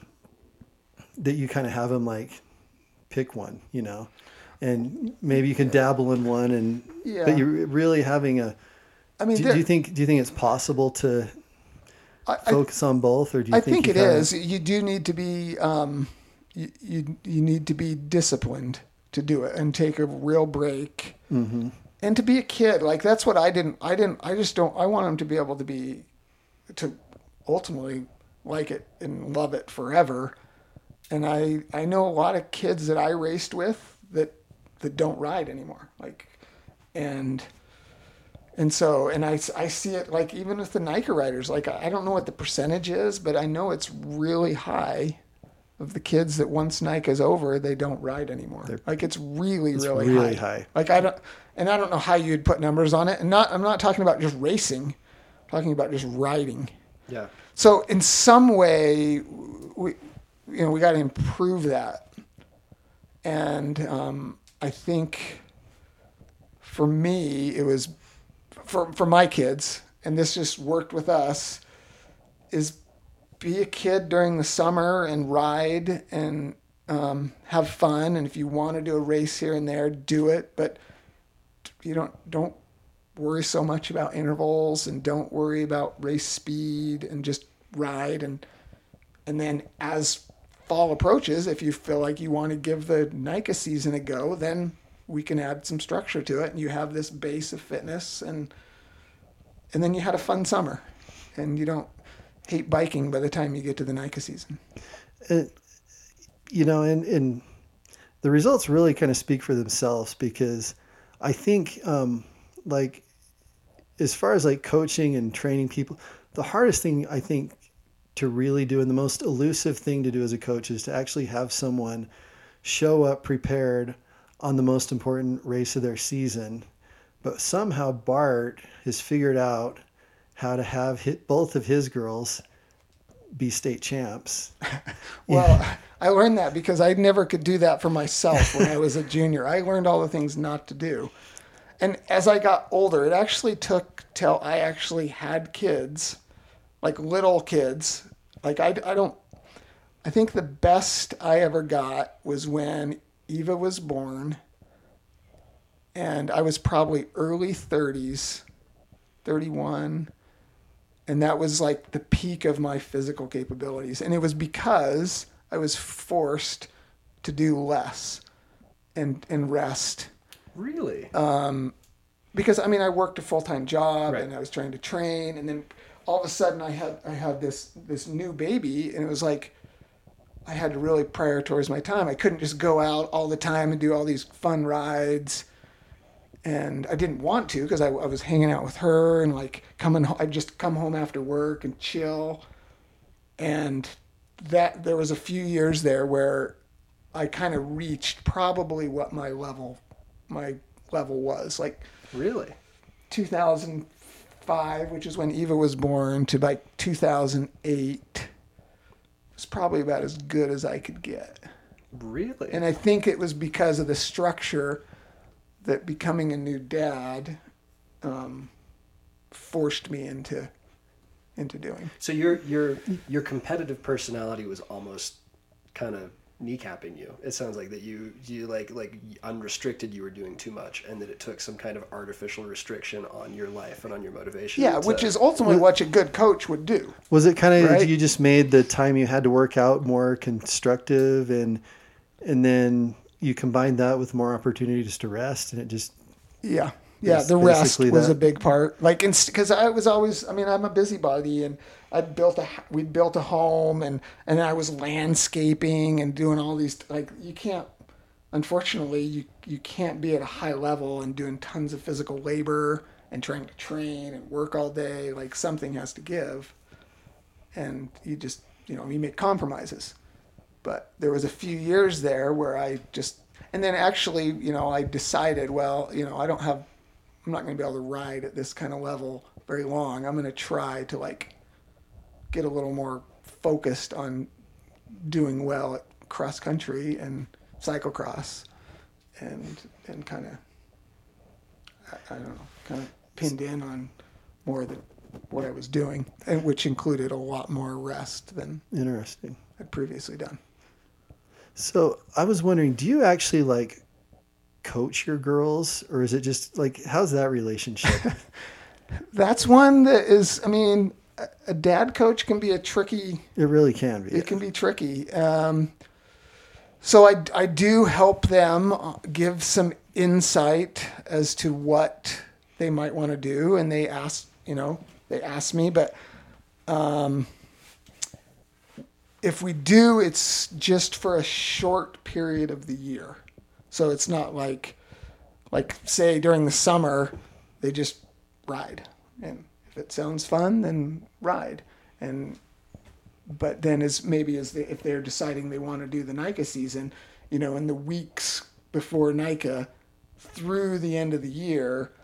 that you kind of have them like pick one, you know, and maybe you can dabble in one and, yeah. but you're really having a, I mean, do, there, do you think, do you think it's possible to I, focus on both, or do you I think, think you it kinda, is. You do need to be, um, you, you, you need to be disciplined to do it and take a real break. Mm-hmm. And to be a kid, like that's what I didn't, I didn't, I just don't, I want them to be able to be, to ultimately like it and love it forever. And I, I know a lot of kids that I raced with that, that don't ride anymore. Like, and, and so, and I, I see it like even with the NICA riders, like I don't know what the percentage is, but I know it's really high of the kids that once NICA's over, they don't ride anymore. They're, like it's really, it's really, really high. high. Like I don't, and I don't know how you'd put numbers on it. And not, I'm not talking about just racing, I'm talking about just riding. Yeah. So in some way, we, you know, we got to improve that. And um, I think for me, it was for for my kids, and this just worked with us, is be a kid during the summer and ride and um, have fun. And if you want to do a race here and there, do it. But you don't don't worry so much about intervals and don't worry about race speed and just ride. And and then as fall approaches, if you feel like you want to give the NICA season a go, then we can add some structure to it. And you have this base of fitness, and and then you had a fun summer, and you don't hate biking by the time you get to the NICA season. Uh, you know, and, and the results really kind of speak for themselves, because I think, um, like, as far as like coaching and training people, the hardest thing I think to really do, and the most elusive thing to do as a coach, is to actually have someone show up prepared on the most important race of their season. But somehow Bart has figured out how to have hit both of his girls be state champs. Well, yeah. I learned that because I never could do that for myself when I was a junior. I learned all the things not to do. And as I got older, it actually took till I actually had kids, like little kids. Like I, I don't, I think the best I ever got was when Eva was born, and I was probably early thirties, thirty-one. And that was like the peak of my physical capabilities. And it was because I was forced to do less and, and rest. Really? Um, because I mean, I worked a full-time job, right. and I was trying to train, and then all of a sudden I had, I had this, this new baby, and it was like, I had to really prioritize my time. I couldn't just go out all the time and do all these fun rides. And I didn't want to, because I, I was hanging out with her and like coming home. I'd just come home after work and chill. And that there was a few years there where I kind of reached probably what my level, my level was. Like Really? two thousand five, which is when Eva was born, to like two thousand eight was probably about as good as I could get. Really? And I think it was because of the structure that becoming a new dad um, forced me into into doing. So your your your competitive personality was almost kind of kneecapping you. It sounds like that you you like like unrestricted, you were doing too much, and that it took some kind of artificial restriction on your life and on your motivation. Yeah, to, which is ultimately what a good coach would do. Was it kind of Right? you just made the time you had to work out more constructive, and and then you combined that with more opportunities to rest, and it just Yeah. Yeah, Yes, the rest basically was that. a big part. Like, because I was always, I mean, I'm a busybody, and I built a, we'd built a home, and and I was landscaping and doing all these. Like, you can't, unfortunately, you you can't be at a high level and doing tons of physical labor and trying to train and work all day. Like, something has to give, and you just, you know, you make compromises. But there was a few years there where I just, and then actually, you know, I decided, well, you know, I don't have. I'm not going to be able to ride at this kind of level very long. I'm going to try to like get a little more focused on doing well at cross country and cyclocross, and and kind of I, I don't know, kind of pinned in on more of the, what I was doing, and which included a lot more rest than interesting. I'd previously done. So I was wondering, do you actually like coach your girls, or is it just like, how's that relationship? That's one that is, I mean, a- a dad coach can be a tricky. It really can be. It can be tricky. Um, so I, I do help them uh, give some insight as to what they might want to do. And they ask, you know, they ask me, but um, if we do, it's just for a short period of the year. So it's not like, like say during the summer, they just ride. And if it sounds fun, then ride. And but then as maybe as they, if they're deciding they want to do the NICA season, you know, in the weeks before NICA through the end of the year,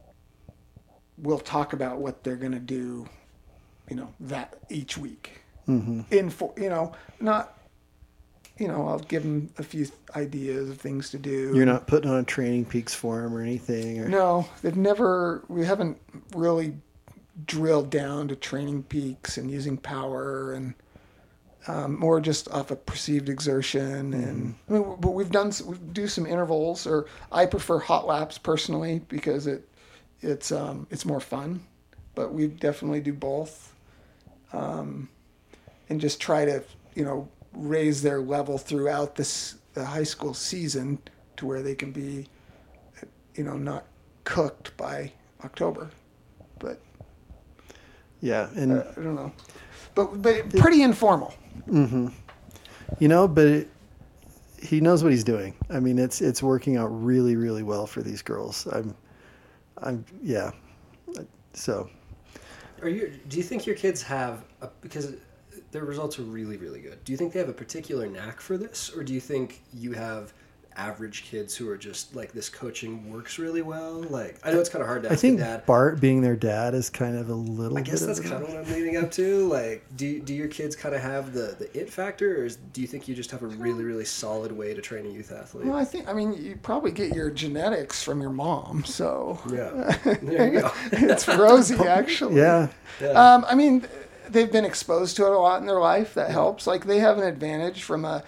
we'll talk about what they're going to do, you know, that each week. Mm-hmm. In for, you know, not, you know, I'll give them a few ideas of things to do. You're not putting on Training Peaks for them or anything? Or... No, they've never, we haven't really drilled down to Training Peaks and using power, and um, more just off of perceived exertion. And I mean, but we've done, we do some intervals, or I prefer hot laps personally because it, it's, um, it's more fun, but we definitely do both. Um, and just try to, you know, raise their level throughout this the high school season to where they can be, you know, not cooked by October. But yeah, and uh, I don't know, but but pretty informal. Mm-hmm. You know, but it, he knows what he's doing. I mean, it's it's working out really, really well for these girls. I'm, I'm yeah. So, Are you? Do you think your kids have a, because their results are really, really good? Do you think they have a particular knack for this, or do you think you have average kids who are just like, this coaching works really well? Like, I know it's kind of hard to ask I think a dad. Bart being their dad is kind of a little. I guess bit that's of kind of what I'm leading up to. Like, do do your kids kind of have the, the it factor, or is, do you think you just have a really, really solid way to train a youth athlete? Well, I think I mean you probably get your genetics from your mom, so Yeah, there you go. it's rosy actually. Yeah. Yeah. Um, I mean, they've been exposed to it a lot in their life. That helps. Like they have an advantage from a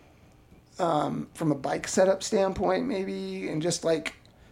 um, from a bike setup standpoint, maybe, and just like,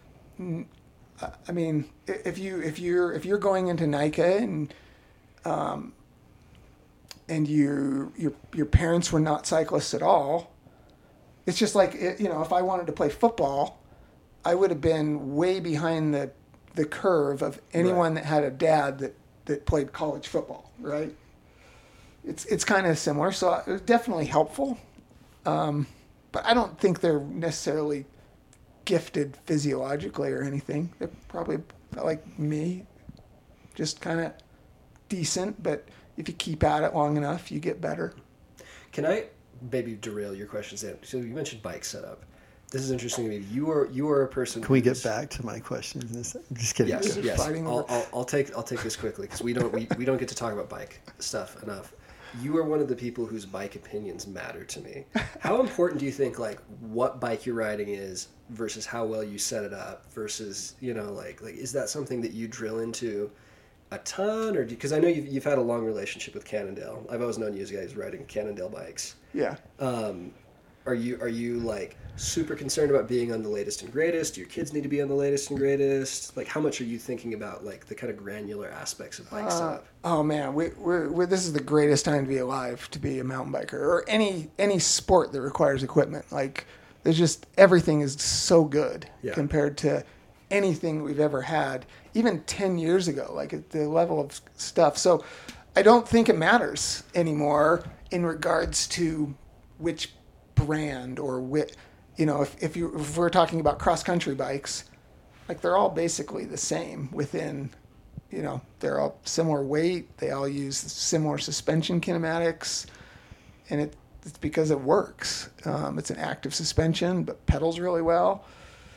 I mean, if you if you're if you're going into NICA and um, and your your your parents were not cyclists at all, it's just like, you know, if I wanted to play football, I would have been way behind the the curve of anyone Right. that had a dad that, that played college football, right? It's it's kind of similar, so it was definitely helpful. Um, but I don't think they're necessarily gifted physiologically or anything. They're probably like me, just kind of decent, but if you keep at it long enough, you get better. Can I maybe derail your questions there? So you mentioned bike setup. this is interesting to me. You are you are a person. Can we get who's- back to my questions? in a sec? I'm just kidding. Yes, This is yes. fighting I'll, over- I'll, I'll take I'll take this quickly because we don't we, we don't get to talk about bike stuff enough. You are one of the people whose bike opinions matter to me. How important do you think like what bike you're riding is versus how well you set it up versus you know like like is that something that you drill into a ton or because I know you've you've had a long relationship with Cannondale. I've always known you as guys riding Cannondale bikes. Yeah. Um, are you are you like super concerned about being on the latest and greatest? Do your kids need to be on the latest and greatest? Like, how much are you thinking about like the kind of granular aspects of bike Uh, setup? oh man, we, we're, we're this is the greatest time to be alive to be a mountain biker or any any sport that requires equipment. Like, there's just everything is so good Yeah. compared to anything we've ever had, even ten years ago. Like at the level of stuff. So, I don't think it matters anymore in regards to which brand or which. You know, if if you if we're talking about cross country bikes, like they're all basically the same within. You know, they're all similar weight. They all use similar suspension kinematics, and it, it's because it works. Um, it's an active suspension, but pedals really well.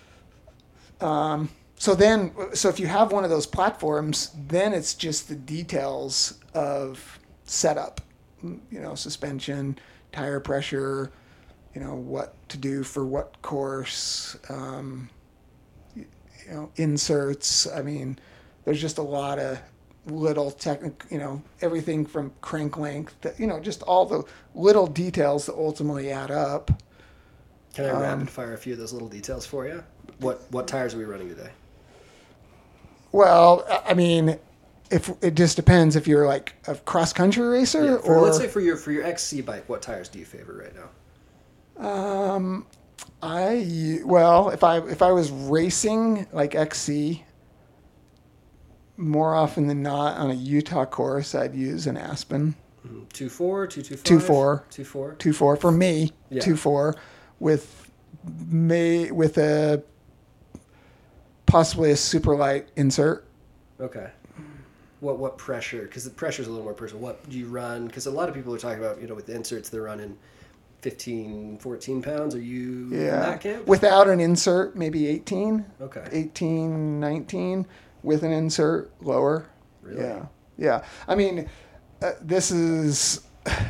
Um, so then, so if you have one of those platforms, then it's just the details of setup. You know, suspension, tire pressure. You know what to do for what course. Um, you know, inserts. I mean. There's just a lot of little technic, you know, everything from crank length, to, you know, just all the little details that ultimately add up. Can I um, rapid fire a few of those little details for you? What what tires are we running today? Well, I mean, if it just depends if you're like a cross country racer Yeah, for, or let's say for your for your X C bike, what tires do you favor right now? um, I well, if I if I was racing like X C. More often than not, on a Utah course, I'd use an Aspen. Two four, two two five, Two four. two four. Two four for me. Yeah. Two four with may with a possibly a super light insert. Okay. What what pressure? Because the pressure is a little more personal. What do you run? Because a lot of people are talking about you know with the inserts they're running fifteen, fourteen pounds. Are you in Yeah. that camp? Without an insert, maybe eighteen. Okay. eighteen, nineteen. With an insert, lower. Really? Yeah. Yeah. I mean, uh, this is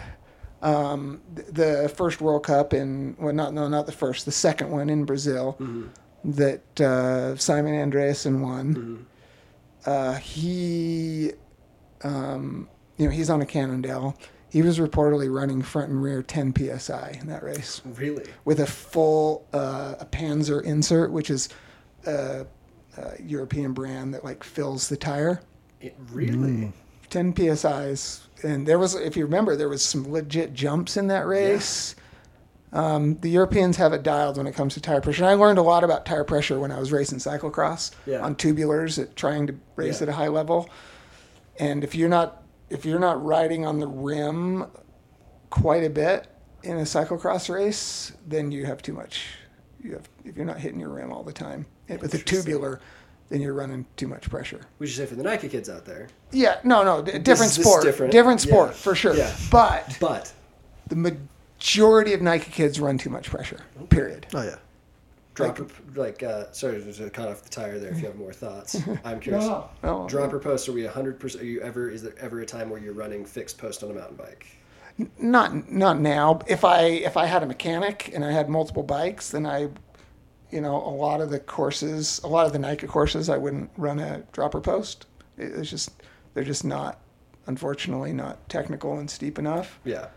um, th- the first World Cup in, well, not, no, not the first, the second one in Brazil Mm-hmm. that uh, Simon Andreasen won. Mm-hmm. Uh, he, um, you know, he's on a Cannondale. He was reportedly running front and rear ten P S I in that race Really? with a full uh, a Panzer insert, which is a, a European brand that like fills the tire. It, really? ten P S Is, and there was, if you remember, there was some legit jumps in that race. Um, the Europeans have it dialed when it comes to tire pressure. And I learned a lot about tire pressure when I was racing cyclocross Yeah. on tubulars, at trying to race Yeah. at a high level. And if you're not if you're not riding on the rim quite a bit in a cyclocross race, then you have too much. You have if you're not hitting your rim all the time with a Interesting. tubular, then you're running too much pressure. We should say for the Nike kids out there. Yeah, no, no, d- different is- this is sport, different. different sport Yeah. for sure. Yeah. But But the majority of Nike kids run too much pressure. Period. Oh yeah. dropper, like, uh, sorry to cut off the tire there if you have more thoughts. I'm curious. No, no. Dropper post, are we one hundred percent? Are you ever, is there ever a time where you're running fixed post on a mountain bike? Not not now. If I if I had a mechanic and I had multiple bikes, then I, you know, a lot of the courses, a lot of the Nike courses, I wouldn't run a dropper post. It- It's just they're just not, unfortunately, not technical and steep enough. Yeah.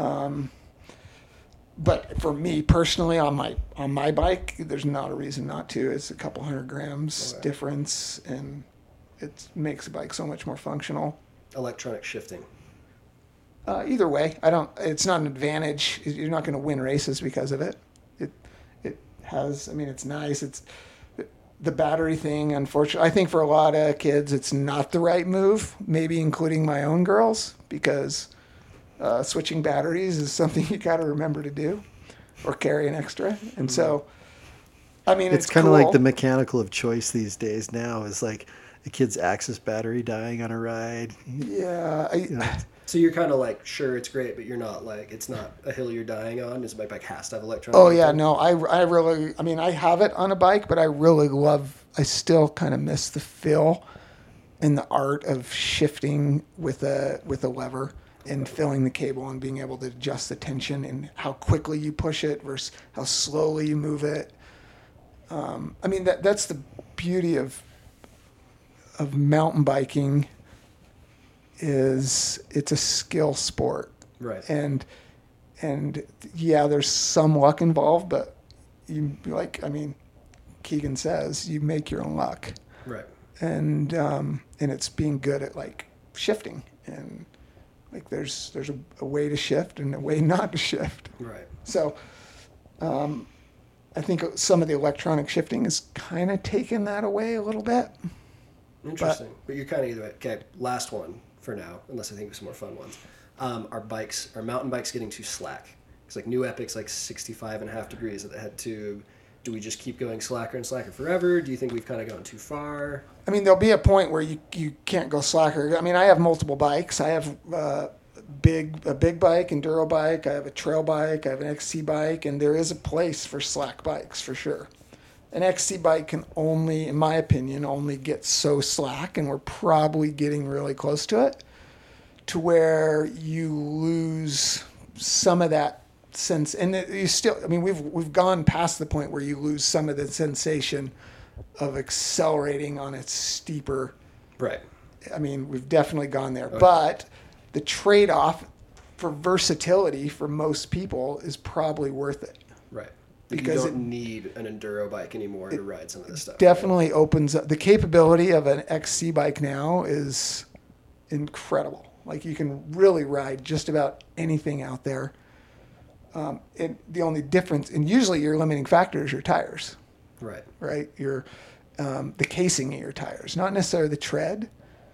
But for me personally, on my on my bike, there's not a reason not to. It's a couple hundred grams Okay. difference, and it makes the bike so much more functional. Electronic shifting. Uh, either way, I don't. It's not an advantage. You're not going to win races because of it. It it has. I mean, it's nice. It's the battery thing. Unfortunately, I think for a lot of kids, it's not the right move. Maybe including my own girls, because uh, switching batteries is something you got to remember to do, or carry an extra. And so, I mean, It's, it's, kind of cool. like the mechanical of choice these days now is like a kid's Axis battery dying on a ride. Yeah, I, You know, So you're kind of like, sure, it's great, but you're not like, it's not a hill you're dying on. Is my bike has to have electronic? Oh yeah, control? no, I, I really, I mean, I have it on a bike, but I really love, I still kind of miss the feel and the art of shifting with a, with a lever and filling the cable and being able to adjust the tension and how quickly you push it versus how slowly you move it. Um, I mean, that that's the beauty of, of mountain biking is it's a skill sport. Right. And, and yeah, there's some luck involved, but you like, I mean, Keegan says you make your own luck. Right. And, um, and it's being good at like shifting and like there's, there's a, a way to shift and a way not to shift. Right. So, um, I think some of the electronic shifting is kind of taking that away a little bit. Interesting. But, but you're kind of either way. Okay, last one for now, unless I think of some more fun ones. Um, our bikes, our mountain bikes getting too slack. It's like new Epic's like sixty-five and a half degrees at the head tube. Do we just keep going slacker and slacker forever? Do you think we've kind of gone too far? I mean, there'll be a point where you, you can't go slacker. I mean, I have multiple bikes. I have uh, big a big bike, enduro bike. I have a trail bike. I have an X C bike, and there is a place for slack bikes for sure. An X C bike can only, in my opinion, only get so slack, and we're probably getting really close to it, to where you lose some of that sense. And it, you still, I mean, we've we've gone past the point where you lose some of the sensation of accelerating on its steeper. Right. I mean, we've definitely gone there, Okay. but the trade-off for versatility for most people is probably worth it. Right. But Because you don't it- need an enduro bike anymore to ride some of this stuff. Definitely opens up the capability of an X C bike now is incredible. Like you can really ride just about anything out there. Um, and the only difference, and usually your limiting factor is your tires, Right. right? Your um, the casing of your tires, not necessarily the tread.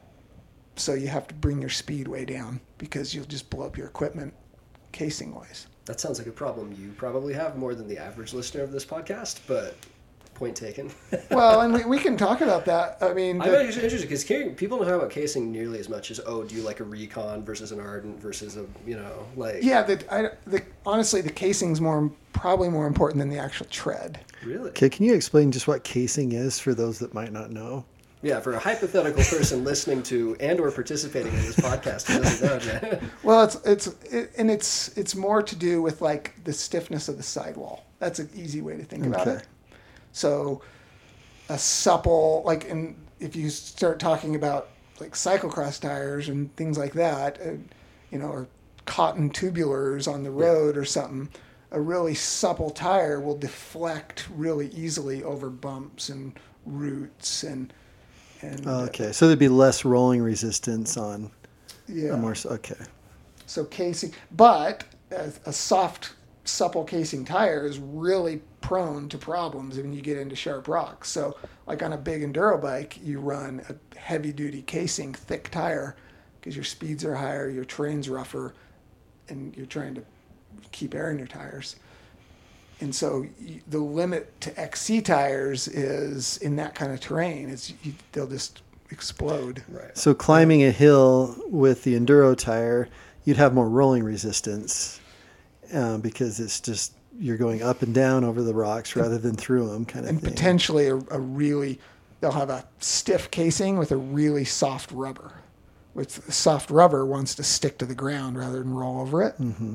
So you have to bring your speed way down because you'll just blow up your equipment casing wise. That sounds like a problem you probably have more than the average listener of this podcast, but point taken. Well, and we, we can talk about that. I mean, I'm the- actually interested because people don't talk about casing nearly as much as, oh, do you like a Recon versus an Ardent versus a, you know, like... yeah, the, I, the honestly, the casing's more probably more important than the actual tread. Really? Okay, can you explain just what casing is for those that might not know? Yeah, for a hypothetical person listening to and or participating in this podcast who doesn't know, Jen. Well, it's it's it, and it's it's more to do with like the stiffness of the sidewall. That's an easy way to think about Okay. it. So, a supple like, and if you start talking about like cyclocross tires and things like that, uh, you know, or cotton tubulars on the road or something, a really supple tire will deflect really easily over bumps and roots and and uh, Okay, so there'd be less rolling resistance on yeah. a more. s- Okay. So casing, but a, a soft, supple casing tire is really prone to problems when you get into sharp rocks. So, like on a big enduro bike, you run a heavy-duty casing, thick tire, because your speeds are higher, your terrain's rougher, and you're trying to keep air in your tires. And so, you, the limit to X C tires is in that kind of terrain. It's you, they'll just explode. Right. So climbing a hill with the enduro tire, you'd have more rolling resistance uh, because it's just you're going up and down over the rocks rather than through them, kind of And thing. potentially a, a really, they'll have a stiff casing with a really soft rubber. With soft rubber wants to stick to the ground rather than roll over it. Mm-hmm.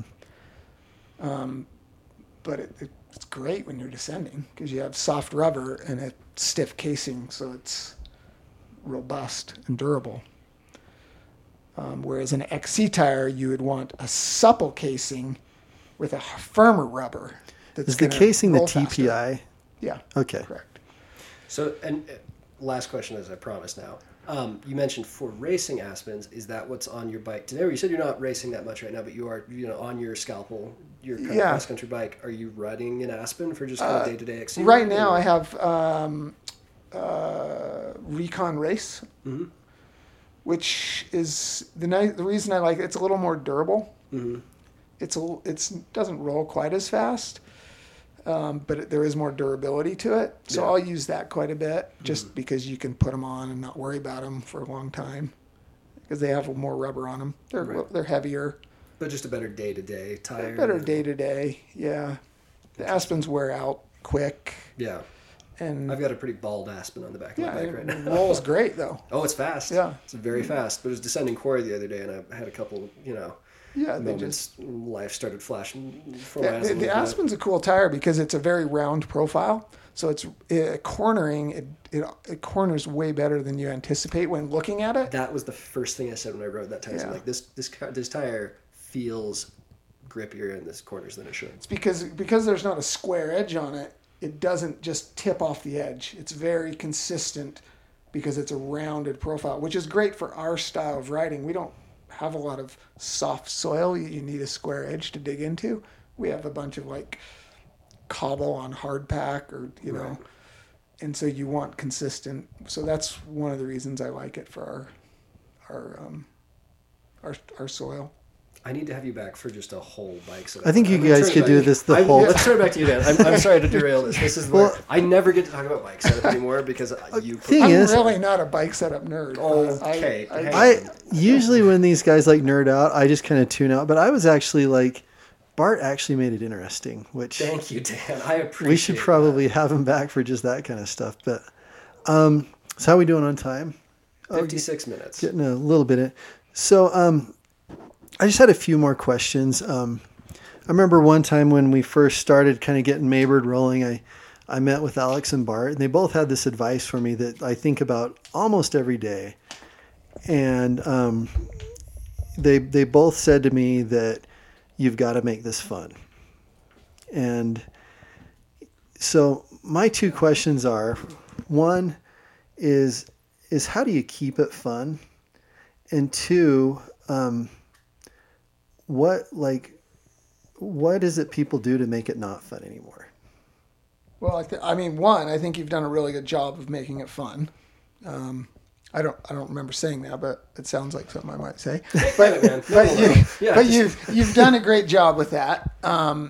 Um, but it, it, it's great when you're descending because you have soft rubber and a stiff casing, so it's robust and durable. Um, whereas an X C tire, you would want a supple casing with a firmer rubber. That's Is the gonna casing the roll T P I? faster. Yeah. Okay. Correct. So, and uh, last question, as I promised now. Um, you mentioned for racing Aspens, is that what's on your bike today? Or you said you're not racing that much right now, but you are, you know, on your Scalpel, your kind of Yeah. cross-country bike. Are you riding an Aspen for just kind of Uh, day-to-day X C? Right now, I have um, uh, Recon Race, Mhm. which is the ni- the reason I like it. It's a little more durable. Mhm. It's a it's doesn't roll quite as fast, um, but it, there is more durability to it. So Yeah. I'll use that quite a bit, just because you can put them on and not worry about them for a long time. because they have more rubber on them. They're Right. they're heavier. But just a better day-to-day tire. Better day to day, yeah. The Aspens wear out quick, Yeah. and I've got a pretty bald Aspen on the back of yeah, my bike it right now. rolls great though. Oh, it's fast. Yeah. It's very fast. But it was descending quarry the other day, and I had a couple, you know, Yeah, they moments. just Life started flashing for yeah, the, the Aspen's a cool tire because it's a very round profile. So it's uh, cornering. It, it it corners way better than you anticipate when looking at it. That was the first thing I said when I rode that tire. So I'm Yeah. like, this this car- this tire feels grippier in this corners than it should. It's because because there's not a square edge on it. It doesn't just tip off the edge. It's very consistent because it's a rounded profile, which is great for our style of riding. We don't have a lot of soft soil you need a square edge to dig into. We have a bunch of like cobble on hard pack or, you know, Right. and so you want consistent. So that's one of the reasons I like it for our, our, um, our, our soil. I need to have you back for just a whole bike setup. I think you I'm gonna guys turn could it do back- this the I'm- whole- Let's turn it back to you, Dan. I'm, I'm sorry to derail this. This is Well- where I never get to talk about bike setup anymore because you. Thing I'm is, really not a bike setup nerd. Okay, I, I, hang I usually when these guys like nerd out, I just kind of tune out. But I was actually like, Bart actually made it interesting, which Thank you, Dan. I appreciate. we should probably have him back for just that kind of stuff. But um, so how we doing on time? that. fifty-six minutes. Getting a little bit in. So um, I just had a few more questions. Um, I remember one time when we first started kind of getting Maybird rolling, I, I met with Alex and Bart, and they both had this advice for me that I think about almost every day. And um, they they both said to me that you've got to make this fun. And so my two questions are, one is is how do you keep it fun? And two, um, what like what is it people do to make it not fun anymore? Well, I, th- I mean, one, I think you've done a really good job of making it fun. Um, I don't, I don't remember saying that, but it sounds like something I might say. But, man. No, But, no, you, no. Yeah, but just- you've, you've done a great job with that. Um,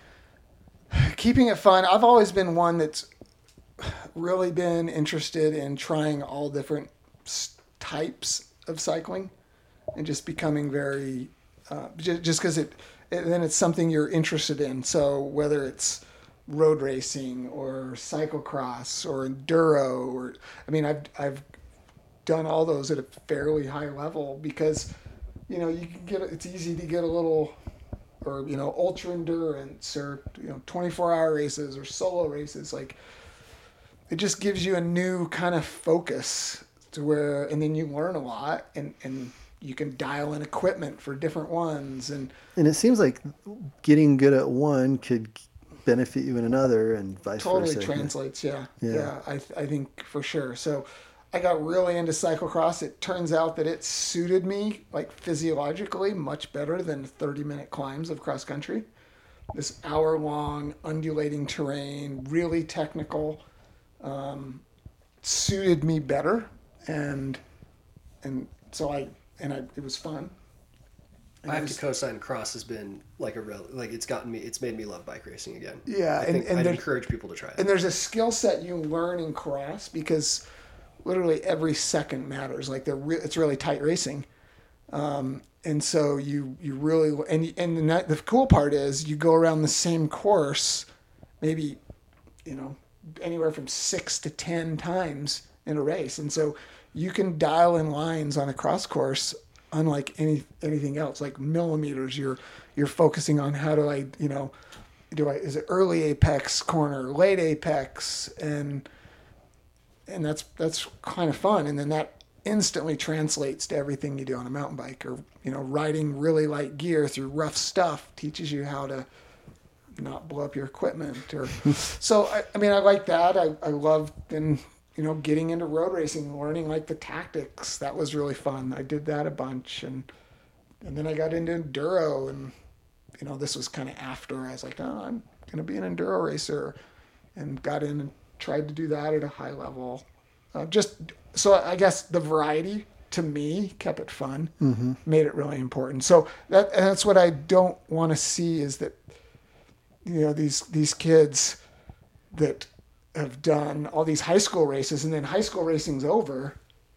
keeping it fun. I've always been one that's really been interested in trying all different s- types of cycling and just becoming very, uh, just because it, it, then it's something you're interested in. So whether it's road racing or cyclocross or enduro, or, I mean, I've, I've done all those at a fairly high level because, you know, you can get, it's easy to get a little, or, you know, ultra endurance or, you know, twenty-four hour races or solo races. Like, it just gives you a new kind of focus to where, and then you learn a lot and, and you can dial in equipment for different ones. And And it seems like getting good at one could benefit you in another, and vice totally versa. translates. Yeah. Yeah. Yeah. I, I think for sure. So I got really into cyclocross. It turns out that it suited me like physiologically much better than thirty minute climbs of cross country. This hour long undulating terrain, really technical, um, suited me better. And, and so I, and I, it was fun. And I it have was- to co-sign. Cross has been like a rel- like it's gotten me. It's made me love bike racing again. Yeah, I and- think and I'd there's- encourage people to try it. And there's a skill set you learn in cross because literally every second matters. Like they're re- it's really tight racing, um, and so you you really and and the, ni- the cool part is you go around the same course, maybe, you know, anywhere from six to ten times in a race, and so you can dial in lines on a cross course unlike any anything else. Like millimeters, you're you're focusing on how do I you know. Do I is it early apex corner, late apex, and and that's that's kind of fun, and then that instantly translates to everything you do on a mountain bike, or you know, riding really light gear through rough stuff teaches you how to not blow up your equipment. Or so I, I mean I like that. I I love then you know getting into road racing, learning like the tactics. That was really fun. I did that a bunch, and and then I got into enduro, and you know, this was kind of after I was like, oh, I'm going to be an enduro racer, and got in and tried to do that at a high level. Uh, just so I guess the variety to me kept it fun, mm-hmm. made it really important. So that and that's what I don't want to see is that, you know, these these kids that have done all these high school races and then high school racing's over,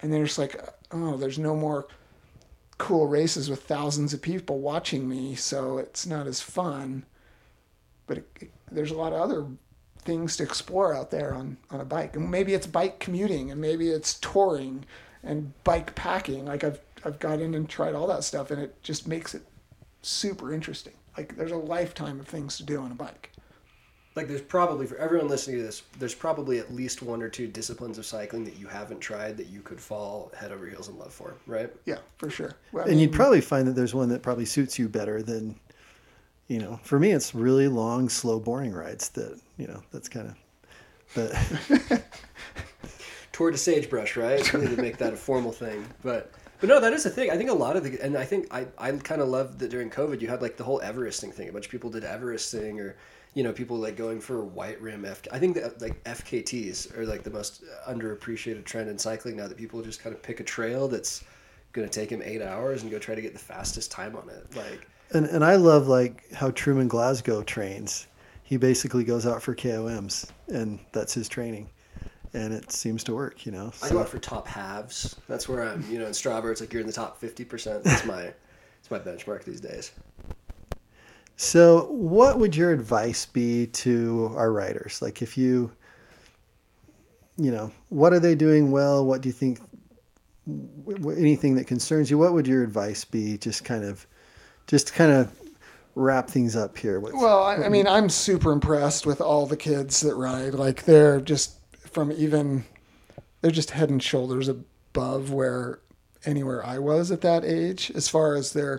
and they're just like, oh, there's no more cool races with thousands of people watching me, so it's not as fun. But it, it, there's a lot of other things to explore out there on, on a bike. And maybe it's bike commuting, and maybe it's touring and bike packing. Like I've I've got in and tried all that stuff, and it just makes it super interesting. Like there's a lifetime of things to do on a bike. Like there's probably, for everyone listening to this, there's probably at least one or two disciplines of cycling that you haven't tried that you could fall head over heels in love for, right? Yeah, for sure. Well, and mean, you'd probably find that there's one that probably suits you better than, you know, for me, it's really long, slow, boring rides that, you know, that's kind of, but. Tour de Sagebrush, right? Really to make that a formal thing. But but no, that is the thing. I think a lot of the, and I think I, I kind of loved that during COVID, you had like the whole Everesting thing. A bunch of people did Everesting, or, you know, people like going for white rim F. I think that like F K Ts are like the most underappreciated trend in cycling now, that people just kind of pick a trail that's going to take them eight hours and go try to get the fastest time on it. Like, and, and I love like how Truman Glasgow trains. He basically goes out for K O Ms, and that's his training. And it seems to work, you know. So. I go out for top halves. That's where I'm, you know, in Strava, it's like you're in the top fifty percent. That's my, it's my benchmark these days. So what would your advice be to our riders? Like if you, you know, what are they doing well? What do you think, anything that concerns you, what would your advice be? Just kind of, just kind of wrap things up here. What's, well, I, I mean, I'm super impressed with all the kids that ride. Like they're just, from even, they're just head and shoulders above where anywhere I was at that age, as far as their,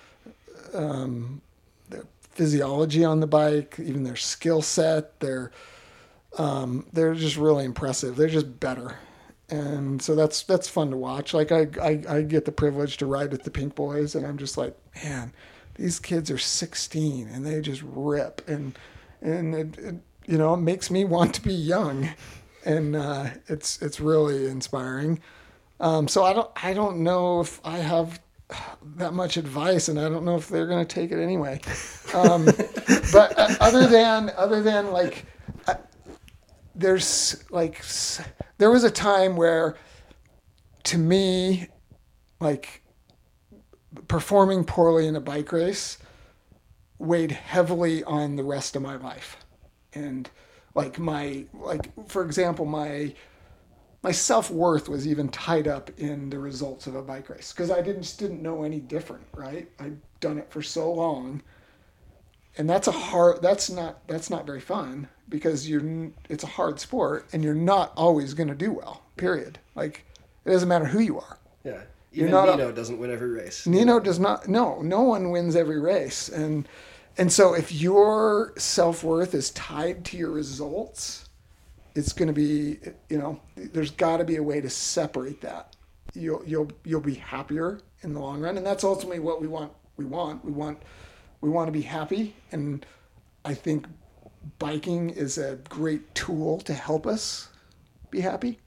um, their physiology on the bike, even their skill set, their, um, they're just really impressive. They're just better. And so that's, that's fun to watch. Like I, I, I get the privilege to ride with the Pink Boys, and I'm just like, man, these kids are sixteen and they just rip. And, and it, it you know, it makes me want to be young. And uh, it's it's really inspiring. Um, so I don't I don't know if I have that much advice, and I don't know if they're going to take it anyway. Um, but uh, other than other than like, uh, there's like there was a time where, to me, like performing poorly in a bike race weighed heavily on the rest of my life, and. Like my, like for example, my my self-worth was even tied up in the results of a bike race, because I didn't just didn't know any different, right? I'd done it for so long, and that's a hard. That's not that's not very fun, because you're it's a hard sport, and you're not always going to do well. Period. Like it doesn't matter who you are. Yeah, even not Nino a, doesn't win every race. Nino does not. No, no one wins every race, and. And so if your self-worth is tied to your results, it's going to be, you know, there's got to be a way to separate that. You'll you'll you'll be happier in the long run, and that's ultimately what we want. We want we want we want to be happy, and I think biking is a great tool to help us be happy.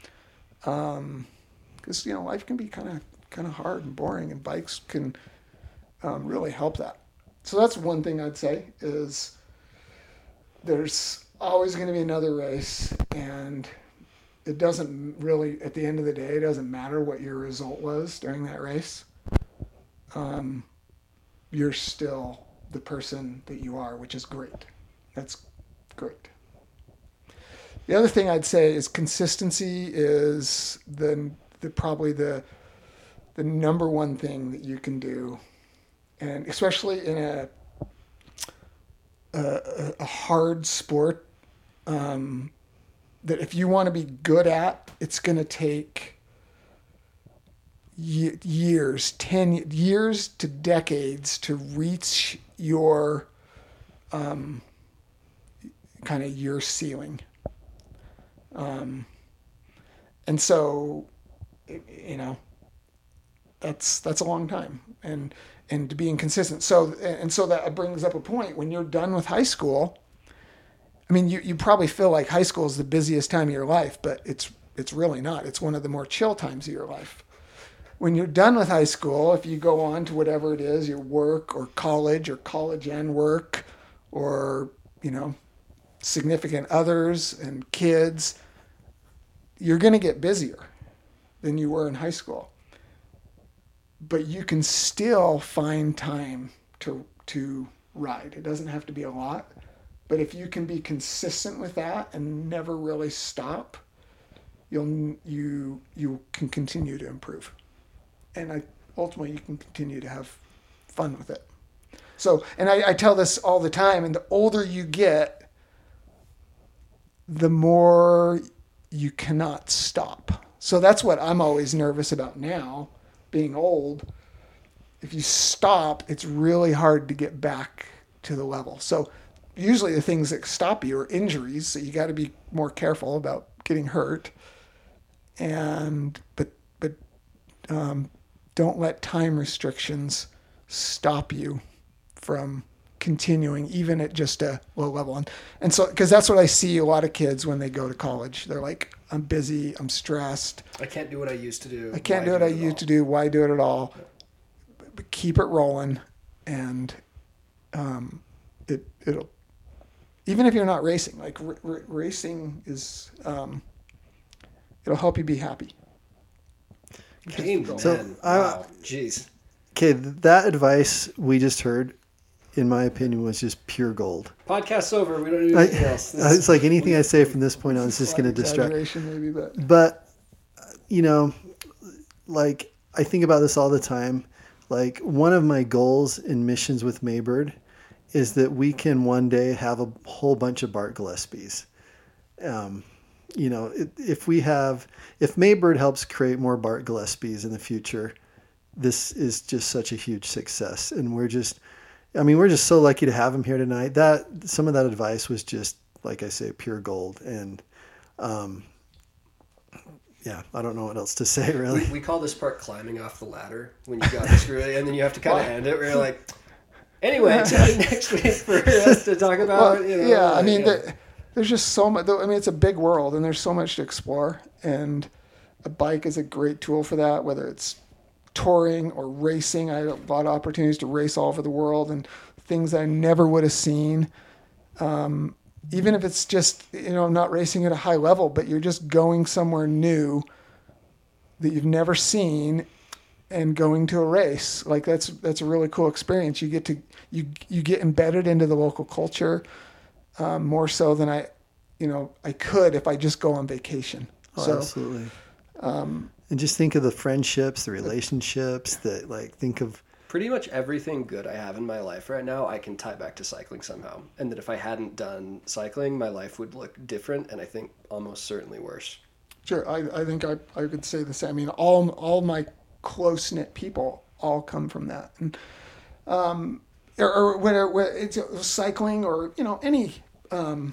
Um, because you know life can be kind of kind of hard and boring, and bikes can um, really help that. So that's one thing I'd say is there's always going to be another race, and it doesn't really, at the end of the day, it doesn't matter what your result was during that race. Um, you're still the person that you are, which is great. That's great. The other thing I'd say is consistency is the, the probably the the number one thing that you can do. And especially in a a, a hard sport, um, that if you want to be good at, it's going to take ye- years, ten years to decades to reach your um, kind of your ceiling. Um, and so, you know, that's that's a long time, and. and being consistent. So, and so that brings up a point. When you're done with high school, I mean, you, you probably feel like high school is the busiest time of your life, but it's, it's really not. It's one of the more chill times of your life. When you're done with high school, if you go on to whatever it is, your work or college or college and work, or, you know, significant others and kids, you're going to get busier. than you were in high school. But you can still find time to to ride. It doesn't have to be a lot. But if you can be consistent with that and never really stop, you'll you you can continue to improve. And I, ultimately you can continue to have fun with it. So, and I, I tell this all the time, and the older you get, the more you cannot stop. So that's what I'm always nervous about now, being old. If you stop, it's really hard to get back to the level. So usually the things that stop you are injuries, so you got to be more careful about getting hurt. And but but um, don't let time restrictions stop you from continuing, even at just a low level. And and so, because that's what I see a lot of kids when they go to college. They're like, I'm busy, I'm stressed. I can't do what I used to do. I can't do what I used to do. Why do it at all? But, but keep it rolling, and um, it it'll. Even if you're not racing, like r- r- racing is, um, it'll help you be happy. Game, So, man. I- Wow. Jeez. Okay, that advice we just heard, in my opinion, was just pure gold. Podcast's over. We don't need I, anything else. This it's like anything I say from this point on is just Slight going to distract. exaggeration maybe, but But, you know, like, I think about this all the time. Like, one of my goals in missions with Maybird is that we can one day have a whole bunch of Bart Gillespies. Um, you know, if, if we have, if Maybird helps create more Bart Gillespies in the future, this is just such a huge success. And we're just, I mean, we're just so lucky to have him here tonight. That, some of that advice was just, like I say, pure gold. And, um, yeah, I don't know what else to say, really. We, we call this part climbing off the ladder when you got this really, and then you have to kind of end it where you're like, anyway, tune in next week for us to talk about. well, you know, yeah, I like, mean, yeah. the, there's just so much. I mean, it's a big world, and there's so much to explore. And a bike is a great tool for that, whether it's touring or racing. I had a lot of opportunities to race all over the world and things I never would have seen. Um, even if it's just, you know, not racing at a high level, but you're just going somewhere new that you've never seen and going to a race. Like that's, that's a really cool experience. You get to, you, you get embedded into the local culture, um, more so than I, you know, I could if I just go on vacation. Oh, so, absolutely. Um, and just think of the friendships, the relationships that, like, think of. Pretty much everything good I have in my life right now, I can tie back to cycling somehow. And that if I hadn't done cycling, my life would look different, and I think almost certainly worse. Sure, I, I think I, I could say the same. I mean, all all my close knit people all come from that, and um, or, or whether, whether it's cycling or you know any um,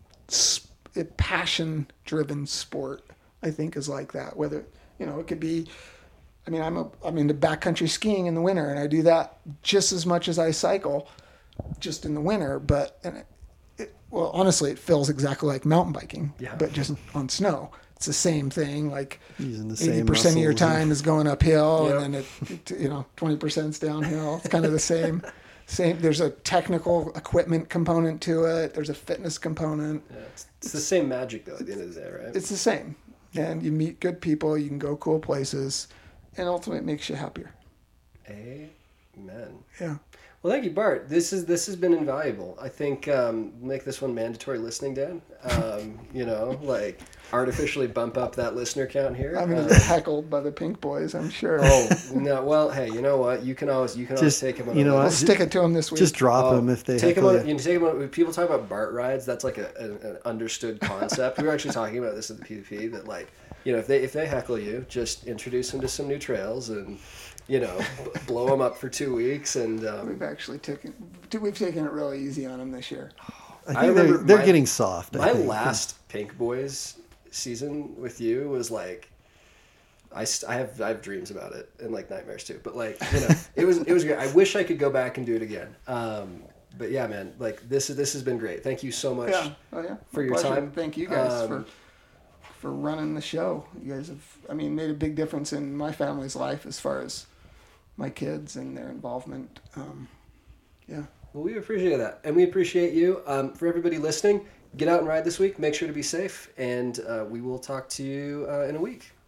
passion driven sport, I think is like that. Whether you know it could be. I mean, I'm a, I'm into backcountry skiing in the winter, and I do that just as much as I cycle, just in the winter. But and it, it, well, honestly, it feels exactly like mountain biking, Yeah. but just on snow. It's the same thing. Like Using the same eighty percent of your muscles and- time is going uphill, Yep. and then it, it, you know, twenty percent is downhill. It's kind of the same. Same. There's a technical equipment component to it. There's a fitness component. Yeah, it's, it's the same magic, though, at the end of the day, right? It's the same, and you meet good people. You can go cool places. And ultimately, it makes you happier. Amen. Yeah. Well, thank you, Bart. This is this has been invaluable. I think um, make this one mandatory listening, Dan. Um, you know, like artificially bump up that listener count here. I'm gonna Um, get heckled by the Pink Boys, I'm sure. oh no! Well, hey, you know what? You can always you can always Just, take him on. you a know I'll what? list. stick it to them this week. Just drop Oh, them if they take them heckle on. you. You know, take them on. When people talk about BART rides, that's like a, a, an understood concept. We were actually talking about this at the P V P. That like, you know, if they if they heckle you, just introduce them to some new trails and, you know, b- blow them up for two weeks and. Um, We've actually taken we've taken it really easy on them this year. I think I they're, remember they're my- getting soft. I My think. last Pink Boys season with you was like, I, st- I have I have dreams about it and like nightmares too. But like you know, it was it was great. I wish I could go back and do it again. Um, but yeah, man, like this this has been great. Thank you so much. Yeah. Oh yeah. For My your pleasure. time. Thank you guys Um, for for running the show. You guys have I mean made a big difference in my family's life as far as my kids and their involvement. Um, yeah. Well, we appreciate that, and we appreciate you. Um, for everybody listening, get out and ride this week. Make sure to be safe, and uh, we will talk to you uh, in a week.